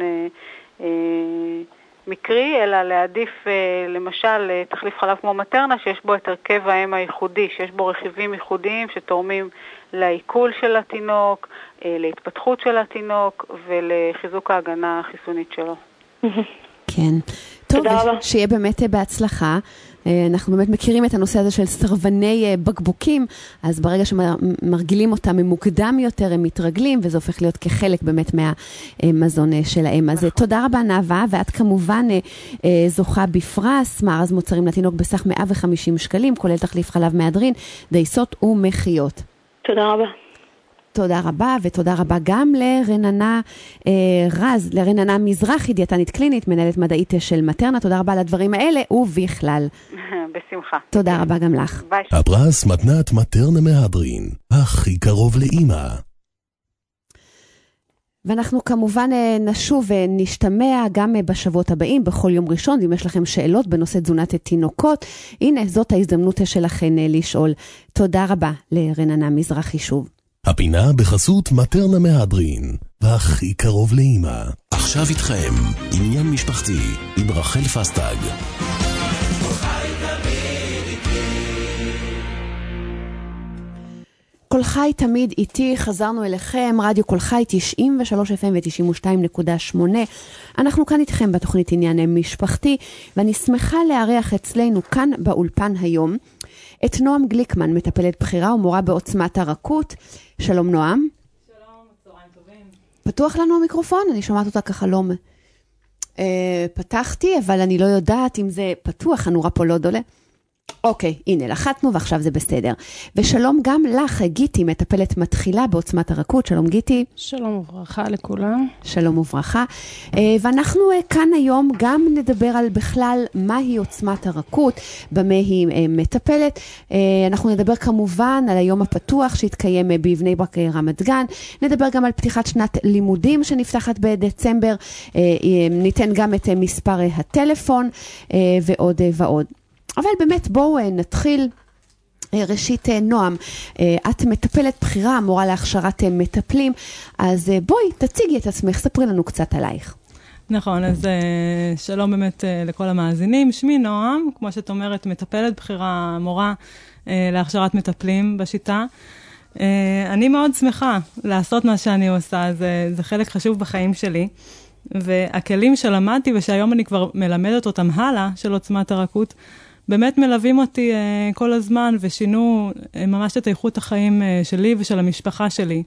מקרי, אלא להעדיף למשל תחליף חלב כמו מטרנה, שיש בו את הרכב האם הייחודי, שיש בו רכיבים ייחודיים שתורמים לעיכול של התינוק, להתפתחות של התינוק ולחיזוק ההגנה החיסונית שלו. כן. טוב, שיהיה באמת בהצלחה, אנחנו באמת מכירים את הנושא הזה של סרבני בקבוקים, אז ברגע שמרגילים אותם ממוקדם יותר, הם מתרגלים, וזה הופך להיות כחלק באמת מהמזון שלהם. אז תודה רבה נאווה, ואת כמובן זוכה בפרס, מארז מוצרים לתינוק בסך 150 שקלים, כולל תחליף חלב מהדרין, דייסות ומחיות. תודה רבה. תודה רבה, ותודה רבה גם לרננה לרננה מזרחי, דיאטנית קלינית, מנהלת מדעית של מטרנה. תודה רבה על הדברים האלה, ובכלל. בשמחה. תודה רבה גם לך. ביי. הפרס מתנת מטרנה מהדרין, הכי קרוב לאמא. ואנחנו כמובן נשוב ונשתמע גם בשבועות הבאים, בכל יום ראשון, ואם יש לכם שאלות בנושא תזונת תינוקות, הנה זאת ההזדמנות שלכם לשאול. תודה רבה לרננה מזרחי שוב. הפינה בחסות מטרנה מהדרין, והכי קרוב לאמא. עכשיו איתכם, עניין משפחתי, עם רחל פסטג. כל חי תמיד איתי, חזרנו אליכם, רדיו כל חי 93 FM ו-92.8. אנחנו כאן איתכם בתוכנית עניין משפחתי, ואני שמחה לארח אצלנו כאן באולפן היום את נועם גליקמן, מטפלת בחירה ומורה בעוצמת הרכות. שלום נועם. שלום, צהריים טובים. פתוח לנו המיקרופון? אני שומעת אותה ככה לא... פתחתי, אבל אני לא יודעת אם זה פתוח, הנורה פה לא דולה. אוקיי, הנה, לחצנו ועכשיו זה בסדר. ושלום גם לך, גיטי, מטפלת מתחילה בעוצמת הרכות. שלום גיטי. שלום וברכה לכולם. שלום וברכה. ואנחנו כאן היום גם נדבר על בכלל מהי עוצמת הרכות, במה היא מטפלת. אנחנו נדבר כמובן על היום הפתוח שהתקיים בבני ברק רמת גן. נדבר גם על פתיחת שנת לימודים שנפתחת בדצמבר. ניתן גם את מספר הטלפון ועוד ועוד. אבל באמת בואו נתחיל. ראשית נועם, את מטפלת בחירה, מורה להכשרת מטפלים, אז בואי תציגי את עצמך, ספרי לנו קצת עלייך. נכון, אז שלום באמת לכל המאזינים, שמי נועם, כמו שאת אומרת, מטפלת בחירה, מורה להכשרת מטפלים בשיטה. אני מאוד שמחה לעשות מה שאני עושה, זה חלק חשוב בחיים שלי. והכלים שלמדתי ושהיום אני כבר מלמדת אותם הלאה של עוצמת הרכות, באמת מלווים אותי כל הזמן ושינו ממש את איכות החיים שלי ושל המשפחה שלי.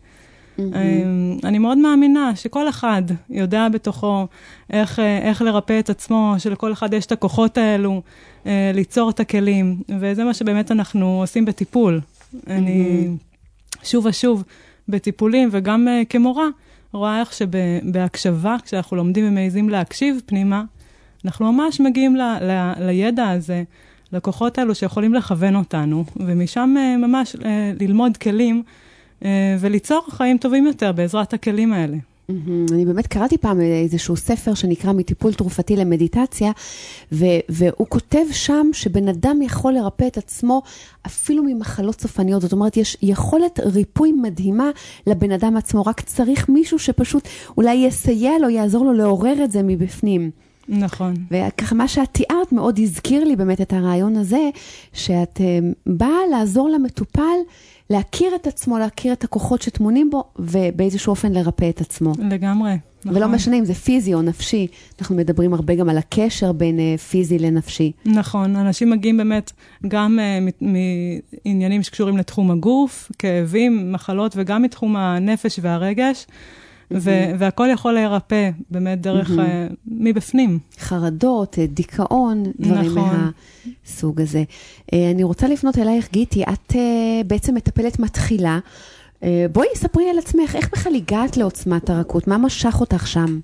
אני מאוד מאמינה שכל אחד יודע בתוכו איך לרפא את עצמו, שלכל אחד יש את הכוחות האלו, ליצור את הכלים, וזה מה שבאמת אנחנו עושים בטיפול. אני שוב ושוב בטיפולים וגם כמורה, רואה איך שבהקשבה, כשאנחנו לומדים ומעיזים להקשיב פנימה, אנחנו ממש מגיעים לידע הזה, לכוחות האלו שיכולים לכוון אותנו, ומשם ממש ללמוד כלים וליצור חיים טובים יותר בעזרת הכלים האלה. אני באמת קראתי פעם איזשהו ספר שנקרא מטיפול תרופתי למדיטציה, והוא כותב שם שבן אדם יכול לרפא את עצמו אפילו ממחלות סופניות. זאת אומרת, יש יכולת ריפוי מדהימה לבן אדם עצמו, רק צריך מישהו שפשוט אולי יסייע לו, יעזור לו לעורר את זה מבפנים. נכון. וככה מה שאת תיארת מאוד הזכיר לי באמת את הרעיון הזה, שאת באה לעזור למטופל, להכיר את עצמו, להכיר את הכוחות שתמונים בו, ובאיזשהו אופן לרפא את עצמו. לגמרי. נכון. ולא משנה אם זה פיזי או נפשי, אנחנו מדברים הרבה גם על הקשר בין פיזי לנפשי. נכון, אנשים מגיעים באמת גם מעניינים שקשורים לתחום הגוף, כאבים, מחלות, וגם מתחום הנפש והרגש, והכל יכול להירפא באמת דרך מבפנים. חרדות, דיכאון, דברים מהסוג הזה. אני רוצה לפנות אלייך גיטי, את בעצם מטפלת מתחילה. בואי ספרי על עצמך, איך בכלל הגעת לעוצמת הרכות? מה משך אותך שם?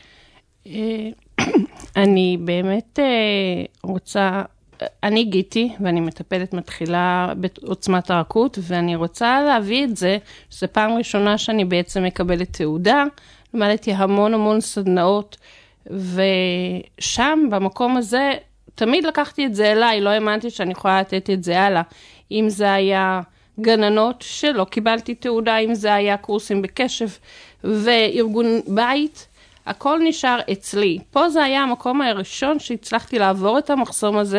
אני באמת רוצה, אני גיטי ואני מטפלת מתחילה בעוצמת הרכות, ואני רוצה להביא את זה, שזו פעם ראשונה שאני בעצם מקבלת תעודה, למדתי המון סדנאות, ושם במקום הזה תמיד לקחתי את זה אליי, לא האמנתי שאני יכולה לתת את זה הלאה, אם זה היה גננות שלא קיבלתי תעודה, אם זה היה קורסים בקשב וארגון בית, הכל נשאר אצלי. פה זה היה המקום הראשון שהצלחתי לעבור את המחסום הזה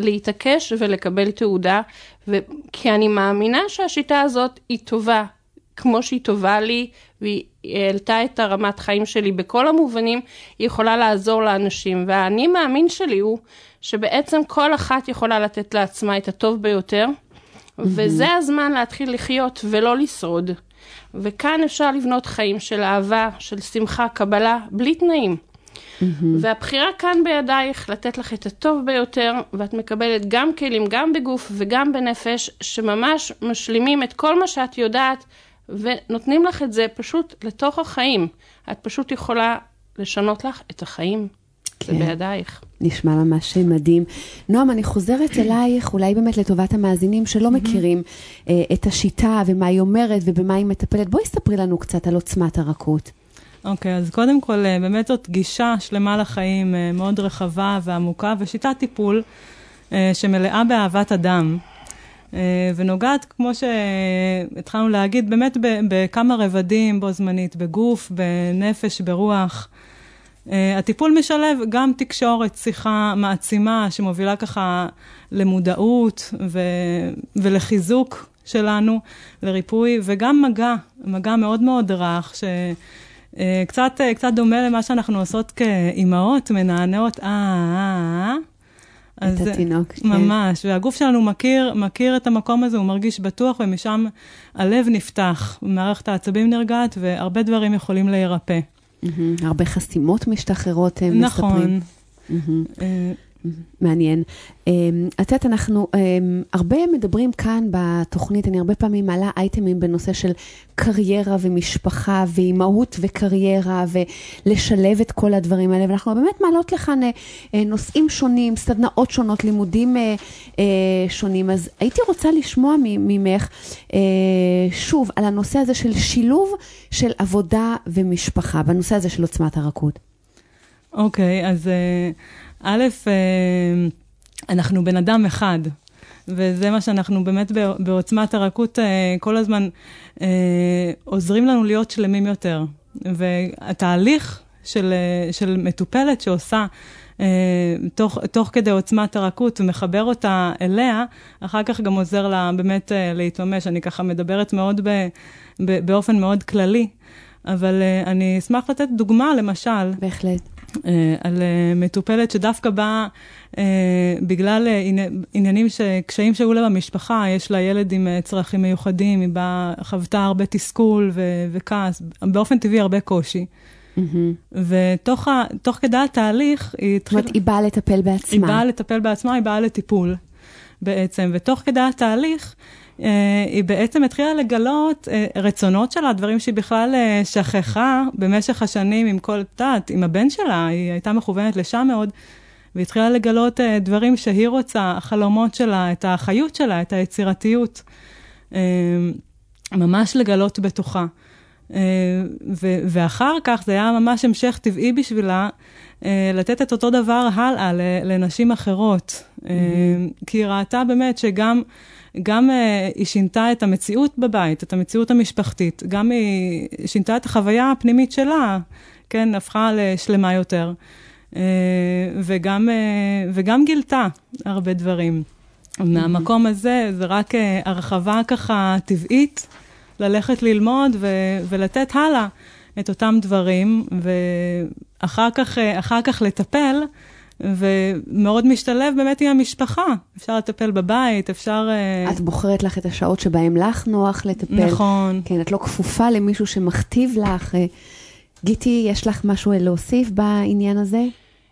ולהתעקש ולקבל תעודה, כי אני מאמינה שהשיטה הזאת היא טובה. כמו שהיא טובה לי, והיא העלתה את הרמת חיים שלי בכל המובנים, היא יכולה לעזור לאנשים. והאני מאמין שלי הוא שבעצם כל אחת יכולה לתת לעצמה את הטוב ביותר, וזה הזמן להתחיל לחיות ולא לשרוד. וכאן אפשר לבנות חיים של אהבה, של שמחה, קבלה, בלי תנאים. והבחירה כאן בידייך לתת לך את הטוב ביותר, ואת מקבלת גם כלים, גם בגוף וגם בנפש, שממש משלימים את כל מה שאת יודעת, ונותנים לך את זה פשוט לתוך החיים. את פשוט יכולה לשנות לך את החיים. זה בידייך. נשמע ממש מדהים. נועם, אני חוזרת אלייך, אולי באמת לטובת המאזינים שלא מכירים את השיטה ומה היא אומרת ובמה היא מטפלת. בואי ספרי לנו קצת על עוצמת הרכות. אוקיי, אז קודם כל, באמת זאת גישה שלמה לחיים, מאוד רחבה ועמוקה, ושיטת טיפול שמלאה באהבת אדם, ונוגעת, כמו שהתחלנו להגיד, באמת בכמה רבדים בו זמנית, בגוף, בנפש, ברוח. הטיפול משלב גם תקשורת, שיחה מעצימה, שמובילה ככה למודעות ולחיזוק שלנו, לריפוי, וגם מגע מאוד מאוד רך, קצת דומה למה שאנחנו עושות כאימהות, מנענעות, את התינוק. ממש, והגוף שלנו מכיר את המקום הזה, הוא מרגיש בטוח, ומשם הלב נפתח, מערכת העצבים נרגעת, והרבה דברים יכולים להירפא. הרבה חסימות משתחררות נכון. מעניין. את יודעת, אנחנו הרבה מדברים כאן בתוכנית, אני הרבה פעמים מעלה אייטמים בנושא של קריירה ומשפחה ואימהות וקריירה ולשלב את כל הדברים האלה, ואנחנו באמת מעלות לכאן נושאים שונים, סדנאות שונות, לימודים שונים. אז הייתי רוצה לשמוע ממך שוב על הנושא הזה של שילוב של עבודה ומשפחה, בנושא הזה של עוצמת הרכות. אוקיי, אז א', אנחנו בן אדם אחד, וזה מה שאנחנו באמת בעוצמת הרכות כל הזמן עוזרים לנו להיות שלמים יותר. והתהליך של מטופלת שעושה תוך כדי עוצמת הרכות ומחבר אותה אליה, אחר כך גם עוזר לה באמת להתממש. אני ככה מדברת מאוד באופן מאוד כללי, אבל אני אשמח לתת דוגמה למשל. בהחלט. על מטופלת שדווקא באה בגלל עניינים קשיים שהיו לה במשפחה, יש לה ילד עם צרכים מיוחדים, היא חוותה הרבה תסכול וכעס, באופן טבעי הרבה קושי. ותוך כדי התהליך היא התחילה... זאת אומרת, היא באה לטפל בעצמה. היא באה לטפל בעצמה, היא באה לטיפול בעצם, ותוך כדי התהליך היא בעצם התחילה לגלות רצונות שלה, דברים שהיא בכלל שכחה במשך השנים עם כל תת, עם הבן שלה, היא הייתה מכוונת לשם מאוד, והיא התחילה לגלות דברים שהיא רוצה, החלומות שלה, את החיות שלה, את היצירתיות, ממש לגלות בתוכה. ואחר כך זה היה ממש המשך טבעי בשבילה, לתת את אותו דבר הלאה לנשים אחרות, כי היא ראתה באמת גם היא שינתה את המציאות בבית, את המציאות המשפחתית, גם היא שינתה את החוויה הפנימית שלה, כן, הפכה לשלמה יותר, וגם גילתה הרבה דברים. מהמקום הזה, זה רק הרחבה ככה טבעית, ללכת ללמוד ולתת הלאה את אותם דברים, ואחר כך לטפל, ומאוד משתלב באמת עם המשפחה. אפשר לטפל בבית, אפשר... את בוחרת לך את השעות שבהם לך נוח לטפל. נכון. כן, את לא כפופה למישהו שמכתיב לך. גיטי, יש לך משהו להוסיף בעניין הזה?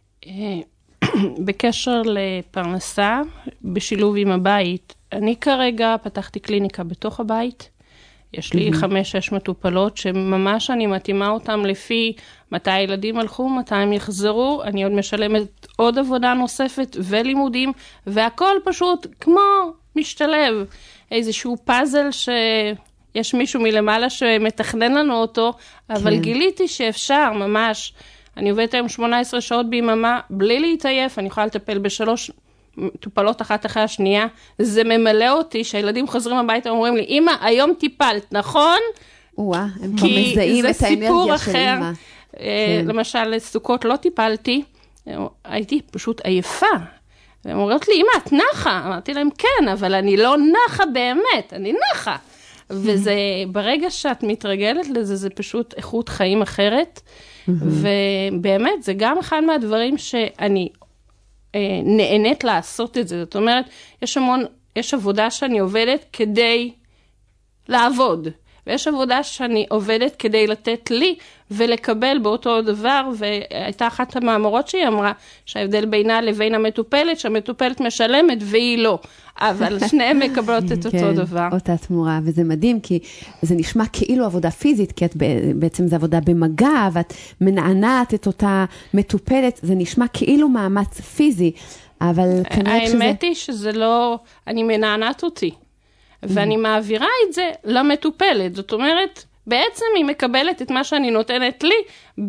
בקשר לפרנסה, בשילוב עם הבית, אני כרגע פתחתי קליניקה בתוך הבית, יש לי 5-6 מטופלות שממש אני מתאימה אותם לפי מתי הילדים הלכו, מתי הם יחזרו, אני עוד משלמת עוד עבודה נוספת ולימודים, והכל פשוט כמו משתלב, איזשהו פאזל שיש מישהו מלמעלה שמתכנן לנו אותו, אבל גיליתי שאפשר ממש, אני עובדת היום 18 שעות ביממה, בלי להתעייף, אני יכולה לטפל ב3 מטופלות אחת אחרי השנייה, זה ממלא אותי, שהילדים חוזרים הביתה ואומרים לי, אמא, היום טיפלת, נכון? וואה, הם כבר מזהים את האנרגיה של אמא. למשל, לסוכות לא טיפלתי, הייתי פשוט עייפה. והן אומרות לי, אמא, את נחה? אמרתי להם, כן, אבל אני לא נחה באמת, אני נחה. וזה, ברגע שאת מתרגלת לזה, זה פשוט איכות חיים אחרת, ובאמת, זה גם אחד מהדברים שאני נהנית לעשות את זה. זאת אומרת, יש עבודה שאני עובדת כדי לעבוד, ויש עבודה שאני עובדת כדי לתת לי ולקבל באותו דבר, והייתה אחת המאמרות שהיא אמרה שההבדל בינה לבין המטופלת, שהמטופלת משלמת והיא לא, אבל שניהם מקבלות את אותו דבר. כן, אותה תמורה, וזה מדהים, כי זה נשמע כאילו עבודה פיזית, כי בעצם זה עבודה במגע, ואת מנענת את אותה מטופלת, זה נשמע כאילו מאמץ פיזי, אבל כנראה שזה... האמת היא שזה לא, אני מנענת אותי. ואני מעבירה את זה למטופלת. זאת אומרת, בעצם היא מקבלת את מה שאני נותנת לי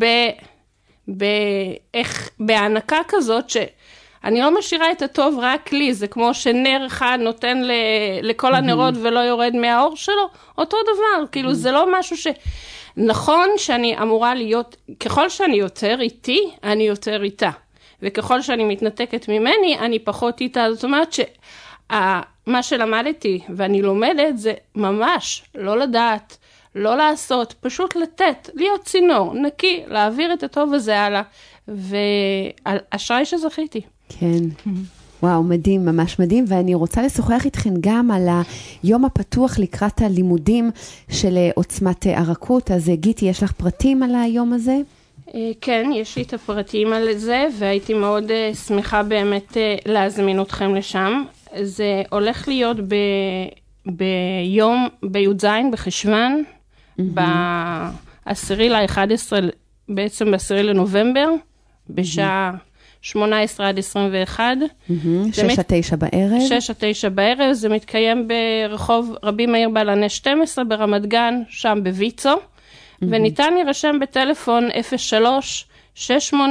בהענקה כזאת, שאני לא משאירה את הטוב רק לי, זה כמו שנר אחד נותן לכל הנרות ולא יורד מהאור שלו, אותו דבר, כאילו זה לא משהו נכון שאני אמורה להיות, ככל שאני יותר איתי, אני יותר איתה, וככל שאני מתנתקת ממני, אני פחות איתה, זאת אומרת מה שלמדתי ואני לומדת זה ממש לא לדעת, לא לעשות, פשוט לתת, להיות צינור, נקי, להעביר את הטוב הזה הלאה, ואשרי שזכיתי. כן. וואו, מדהים, ממש מדהים, ואני רוצה לשוחח איתכם גם על היום הפתוח לקראת הלימודים של עוצמת הרכות, אז גיטי, יש לך פרטים על היום הזה? כן, יש לי את הפרטים על זה, והייתי מאוד שמחה באמת להזמין אתכם לשם. זה הולך להיות בי"ז בחשוון, ב-10/11, בעצם ב-10 לנובמבר, בשעה 18 עד 21. 6-9 בערב. 6-9 בערב, זה מתקיים ברחוב רבי מאיר בעלני 12 ברמת גן, שם בויצו, וניתן להירשם בטלפון 03-687-2330,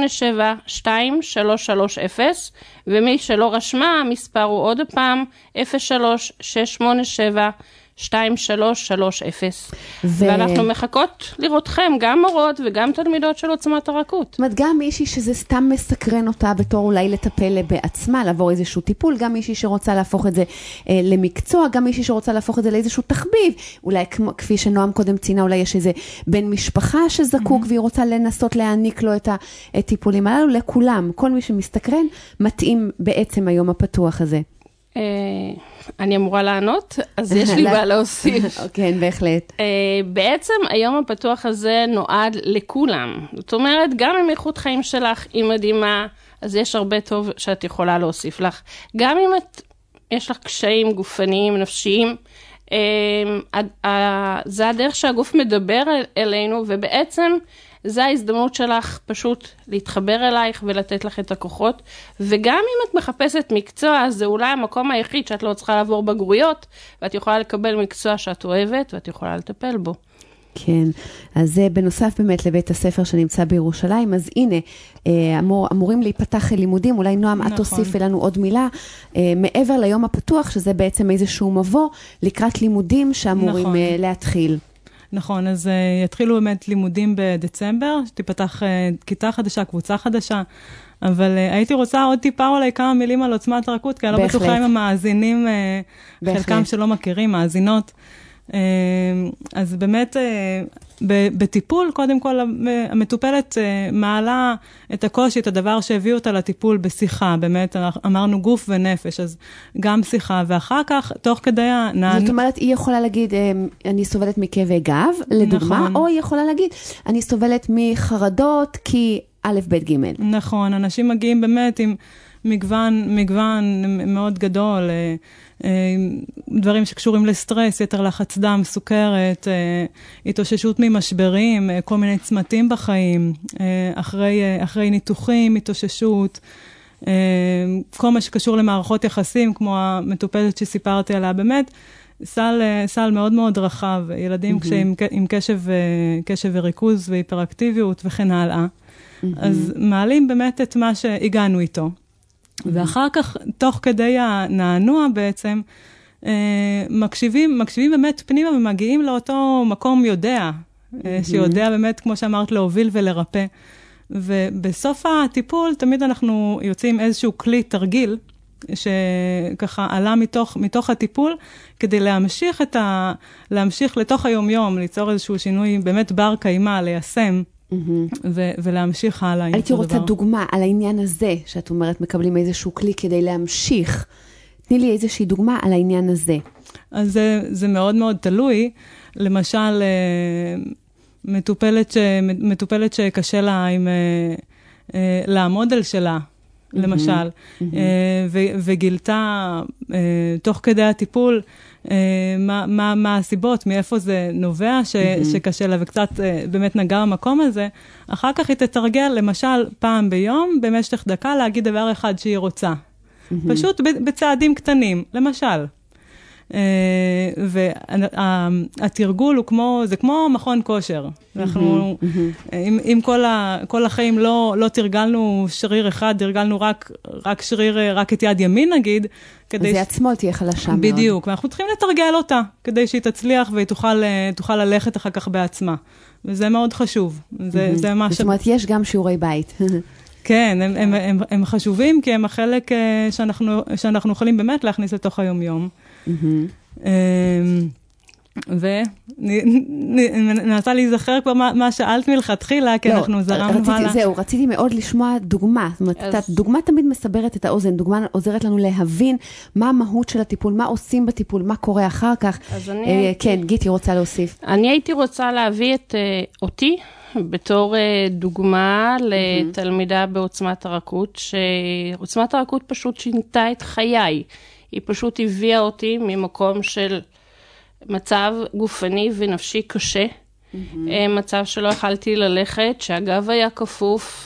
ומי שלא רשמה, המספר הוא עוד פעם 03-687-2330, ואנחנו מחכות לראותכם, גם מורות וגם תלמידות של עוצמת הרכות. זאת אומרת, גם מישהי שזה סתם מסקרן אותה בתור אולי לטפל בעצמה, לעבור איזשהו טיפול, גם מישהי שרוצה להפוך את זה למקצוע, גם מישהי שרוצה להפוך את זה לאיזשהו תחביב, אולי כפי שנועם קודם ציינה, אולי יש איזה בן משפחה שזקוק והיא רוצה לנסות להעניק לו את הטיפולים הללו, לכולם, כל מי שמסתקרן, מתאים בעצם היום הפתוח הזה. אני אמורה לענות, אז יש לי מה להוסיף. כן, בהחלט. בעצם היום הפתוח הזה נועד לכולם. זאת אומרת, גם אם איכות חיים שלך היא מדהימה, אז יש הרבה טוב שאת יכולה להוסיף לך. גם אם יש לך קשיים גופניים, נפשיים, זה הדרך שהגוף מדבר אלינו, ובעצם זה ההזדמנות שלך פשוט להתחבר אלייך ולתת לך את הכוחות, וגם אם את מחפשת מקצוע, זה אולי המקום היחיד שאת לא צריכה לעבור בגרויות, ואת יכולה לקבל מקצוע שאת אוהבת, ואת יכולה לטפל בו. כן, אז זה בנוסף באמת לבית הספר שנמצא בירושלים, אז הנה, אמורים להיפתח לימודים, אולי נועם, את תוסיף לנו עוד מילה, מעבר ליום הפתוח, שזה בעצם איזשהו מבוא, לקראת לימודים שאמורים להתחיל. נכון, אז יתחילו באמת לימודים בדצמבר, שתיפתח כיתה חדשה, קבוצה חדשה, אבל הייתי רוצה עוד טיפה אולי כמה מילים על עוצמת הרכות, כי אני לא בטוחה עם המאזינים, חלקם שלא מכירים, מאזינות. אז באמת בטיפול, קודם כל המטופלת מעלה את הקושי, את הדבר שהביא אותה לטיפול בשיחה, באמת אמרנו גוף ונפש, אז גם שיחה, ואחר כך תוך כדי זאת אומרת, היא יכולה להגיד, אני סובלת מכאבי גב, לדוגמה, או היא יכולה להגיד, אני סובלת מחרדות כי א', ב', ג'. נכון, אנשים מגיעים באמת עם מגוון מאוד גדול, דברים שקשורים לסטרס, יתר לחץ דם, סוכרת, התאוששות ממשברים, כל מיני צמתים בחיים, אחרי ניתוחים, התאוששות, כל מה שקשור למערכות יחסים, כמו המטופלת שסיפרתי עליה, באמת, סל מאוד מאוד רחב, ילדים עם קשב וריכוז והיפראקטיביות וכן הלאה. אז מעלים באמת את מה שהגענו איתו. ואחר כך, תוך כדי הנענוע בעצם, מקשיבים באמת פנימה ומגיעים לאותו מקום יודע, שיודע באמת, כמו שאמרת, להוביל ולרפא. ובסוף הטיפול, תמיד אנחנו יוצאים איזשהו כלי תרגיל, שככה עלה מתוך הטיפול, כדי להמשיך לתוך היום-יום, ליצור איזשהו שינוי באמת בר קיימה, ליישם, ולהמשיך הלאה. הייתי רוצה דוגמה על העניין הזה, שאת אומרת, מקבלים איזשהו כלי כדי להמשיך. תני לי איזושהי דוגמה על העניין הזה. אז זה מאוד מאוד תלוי. למשל, מטופלת שקשה לה לעמוד על שלה, למשל, וגילתה תוך כדי הטיפול מה הסיבות, מאיפה זה נובע שקשה לה, וקצת באמת נגע המקום הזה. אחר כך היא תתרגל, למשל, פעם ביום, במשך דקה, להגיד דבר אחד שהיא רוצה. פשוט בצעדים קטנים, למשל. והתרגול זה כמו מכון כושר. אנחנו, אם כל החיים לא תרגלנו שריר אחד, תרגלנו רק שריר, רק את יד ימין נגיד, אז יד שמאל תהיה חלשה מאוד. בדיוק, ואנחנו צריכים לתרגל אותה, כדי שהיא תצליח והיא תוכל ללכת אחר כך בעצמה. וזה מאוד חשוב. זאת אומרת, יש גם שיעורי בית. כן, הם חשובים, כי הם החלק שאנחנו יכולים באמת להכניס לתוך היום-יום. וננסה להיזכר כבר מה שאלת מלכתחילה, כי אנחנו זרמנו הלאה. זהו, רציתי מאוד לשמוע דוגמה. זאת אומרת, דוגמה תמיד מסברת את האוזן, דוגמה עוזרת לנו להבין מה המהות של הטיפול, מה עושים בטיפול, מה קורה אחר כך. כן, גיטי רוצה להוסיף. אני הייתי רוצה להביא אותי, בתור דוגמה לתלמידה בעוצמת הרכות, שעוצמת הרכות פשוט שינתה את חיי. היא פשוט הביאה אותי ממקום של מצב גופני ונפשי קשה, מצב שלא יכלתי ללכת, שהגב היה כפוף,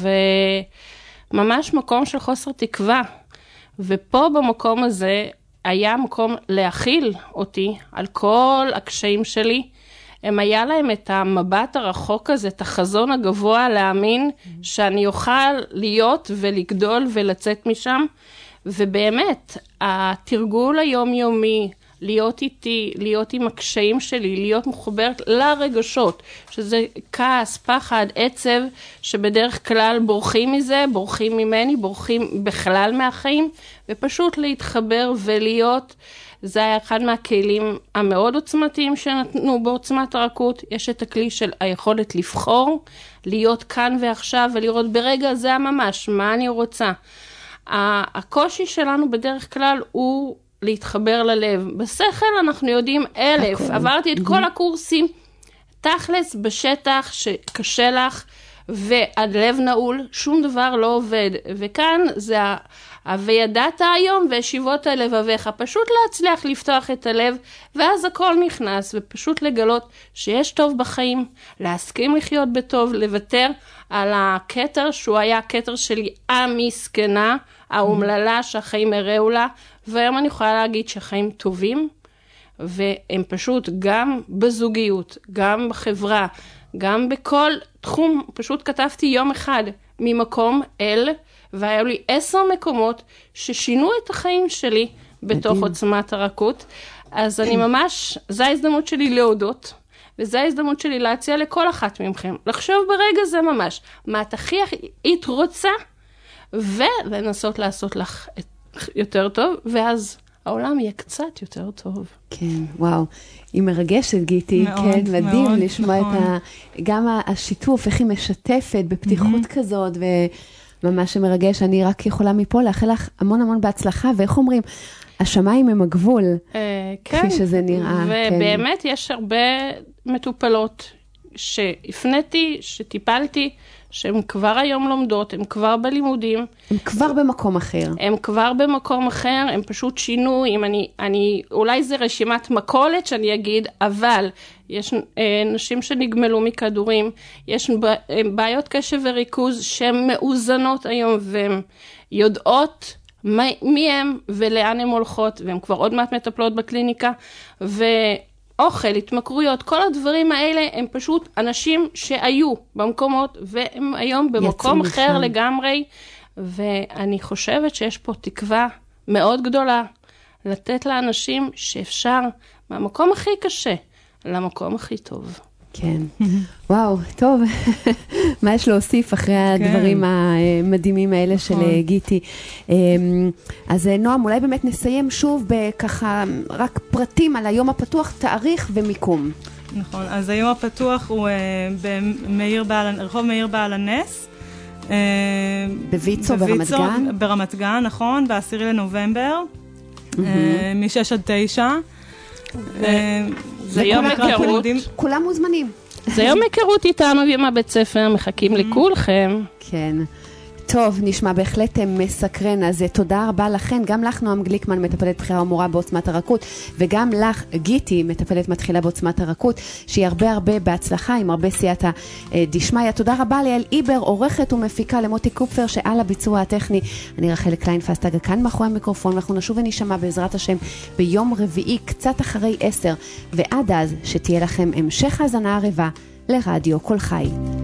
וממש מקום של חוסר תקווה. ופה במקום הזה היה מקום להכיל אותי על כל הקשיים שלי, הם היה להם את המבט הרחוק הזה, את החזון הגבוה להאמין שאני אוכל להיות ולגדול ולצאת משם. ובאמת, התרגול היומיומי, להיות איתי, להיות עם הקשיים שלי, להיות מחוברת לרגשות, שזה כעס, פחד, עצב, שבדרך כלל בורחים מזה, בורחים ממני, בורחים בכלל מהחיים, ופשוט להתחבר ולהיות, זה היה אחד מהכלים המאוד עוצמתיים שנתנו בעוצמת הרכות. יש את הכלי של היכולת לבחור, להיות כאן ועכשיו ולראות ברגע זה ממש מה אני רוצה. הקושי שלנו בדרך כלל הוא להתחבר ללב. בשכל אנחנו יודעים 1000, עברתי את כל הקורסים, תכלס בשטח שקשה לך והלב נעול, שום דבר לא עובד. וכאן זה וידעת היום וישיבות על לבביך, פשוט להצליח לפתוח את הלב, ואז הכל נכנס, ופשוט לגלות שיש טוב בחיים, להסכים לחיות בטוב, לוותר על הכתר שהוא היה הכתר שלי המסכנה, האומללה שהחיים הראו לה, והיום אני יכולה להגיד שהחיים טובים, והם פשוט גם בזוגיות, גם בחברה, גם בכל תחום. פשוט כתבתי יום אחד ממקום אל, והיו לי 10 מקומות ששינו את החיים שלי בתוך עוצמת הרכות. אז אני ממש, זו ההזדמנות שלי להודות, וזו ההזדמנות שלי להציע לכל אחת מכם, לחשוב ברגע זה ממש, מה את הכי היית רוצה, ולנסות לעשות לך יותר טוב, ואז העולם יהיה קצת יותר טוב. כן, וואו. היא מרגשת, גיטי. מאוד, כן, מדהים מאוד, לשמוע נכון. גם השיתוף, איך היא משתפת בפתיחות כזאת, וממש מרגש. אני רק יכולה מפה לאחל לך המון המון בהצלחה, ואיך אומרים, השמיים הם הגבול, כפי שזה נראה. ובאמת יש הרבה מטופלות שהפניתי, שטיפלתי, שהן כבר היום לומדות, הן כבר בלימודים. הן כבר במקום אחר. הן כבר במקום אחר, הן פשוט שינו. אם אולי זה רשימת מכולת שאני אגיד, אבל יש נשים שנגמלו מכדורים, יש בעיות קשב וריכוז שהן מאוזנות היום, והן יודעות מי הם ולאן הן הולכות, והן כבר עוד מעט מטפלות בקליניקה, אוכל, התמכרויות, כל הדברים האלה הם פשוט אנשים שהיו במקומות, והם היום במקום אחר לגמרי, ואני חושבת שיש פה תקווה מאוד גדולה, לתת לאנשים שאפשר מהמקום הכי קשה למקום הכי טוב. כן. וואו, טוב. מה יש להוסיף אחרי הדברים המדהימים האלה של גיטי? אז נועם, אולי באמת נסיים שוב בככה רק פרטים על היום הפתוח, תאריך ומיקום. נכון, אז היום הפתוח הוא ברחוב מאיר בעל הנס. בויצו, ברמת גן? ברמת גן, נכון, ב10 לנובמבר, מ-6 עד 9. זה יום היכרות. כולם מוזמנים. זה יום היכרות איתנו ועם הבית ספר, מחכים לכולכם. כן. טוב, נשמע בהחלט מסקרן, אז תודה רבה לכן, גם לך נועם גליקמן, מטפלת בחירה ומורה בעוצמת הרכות, וגם לך גיטי, מטפלת מתחילה בעוצמת הרכות, שהיא הרבה בהצלחה, עם הרבה סייעתא דשמיא. תודה רבה ליעל איבר, עורכת ומפיקה, למוטי קופפר, שעל הביצוע הטכני. אני רחל קליין-פסטגה, כאן מאחורי המיקרופון, ואנחנו נשוב ונשמע בעזרת השם ביום רביעי, קצת אחרי 10, ועד אז שתהיה לכם המשך האזנה ערבה לרדיו כל חי.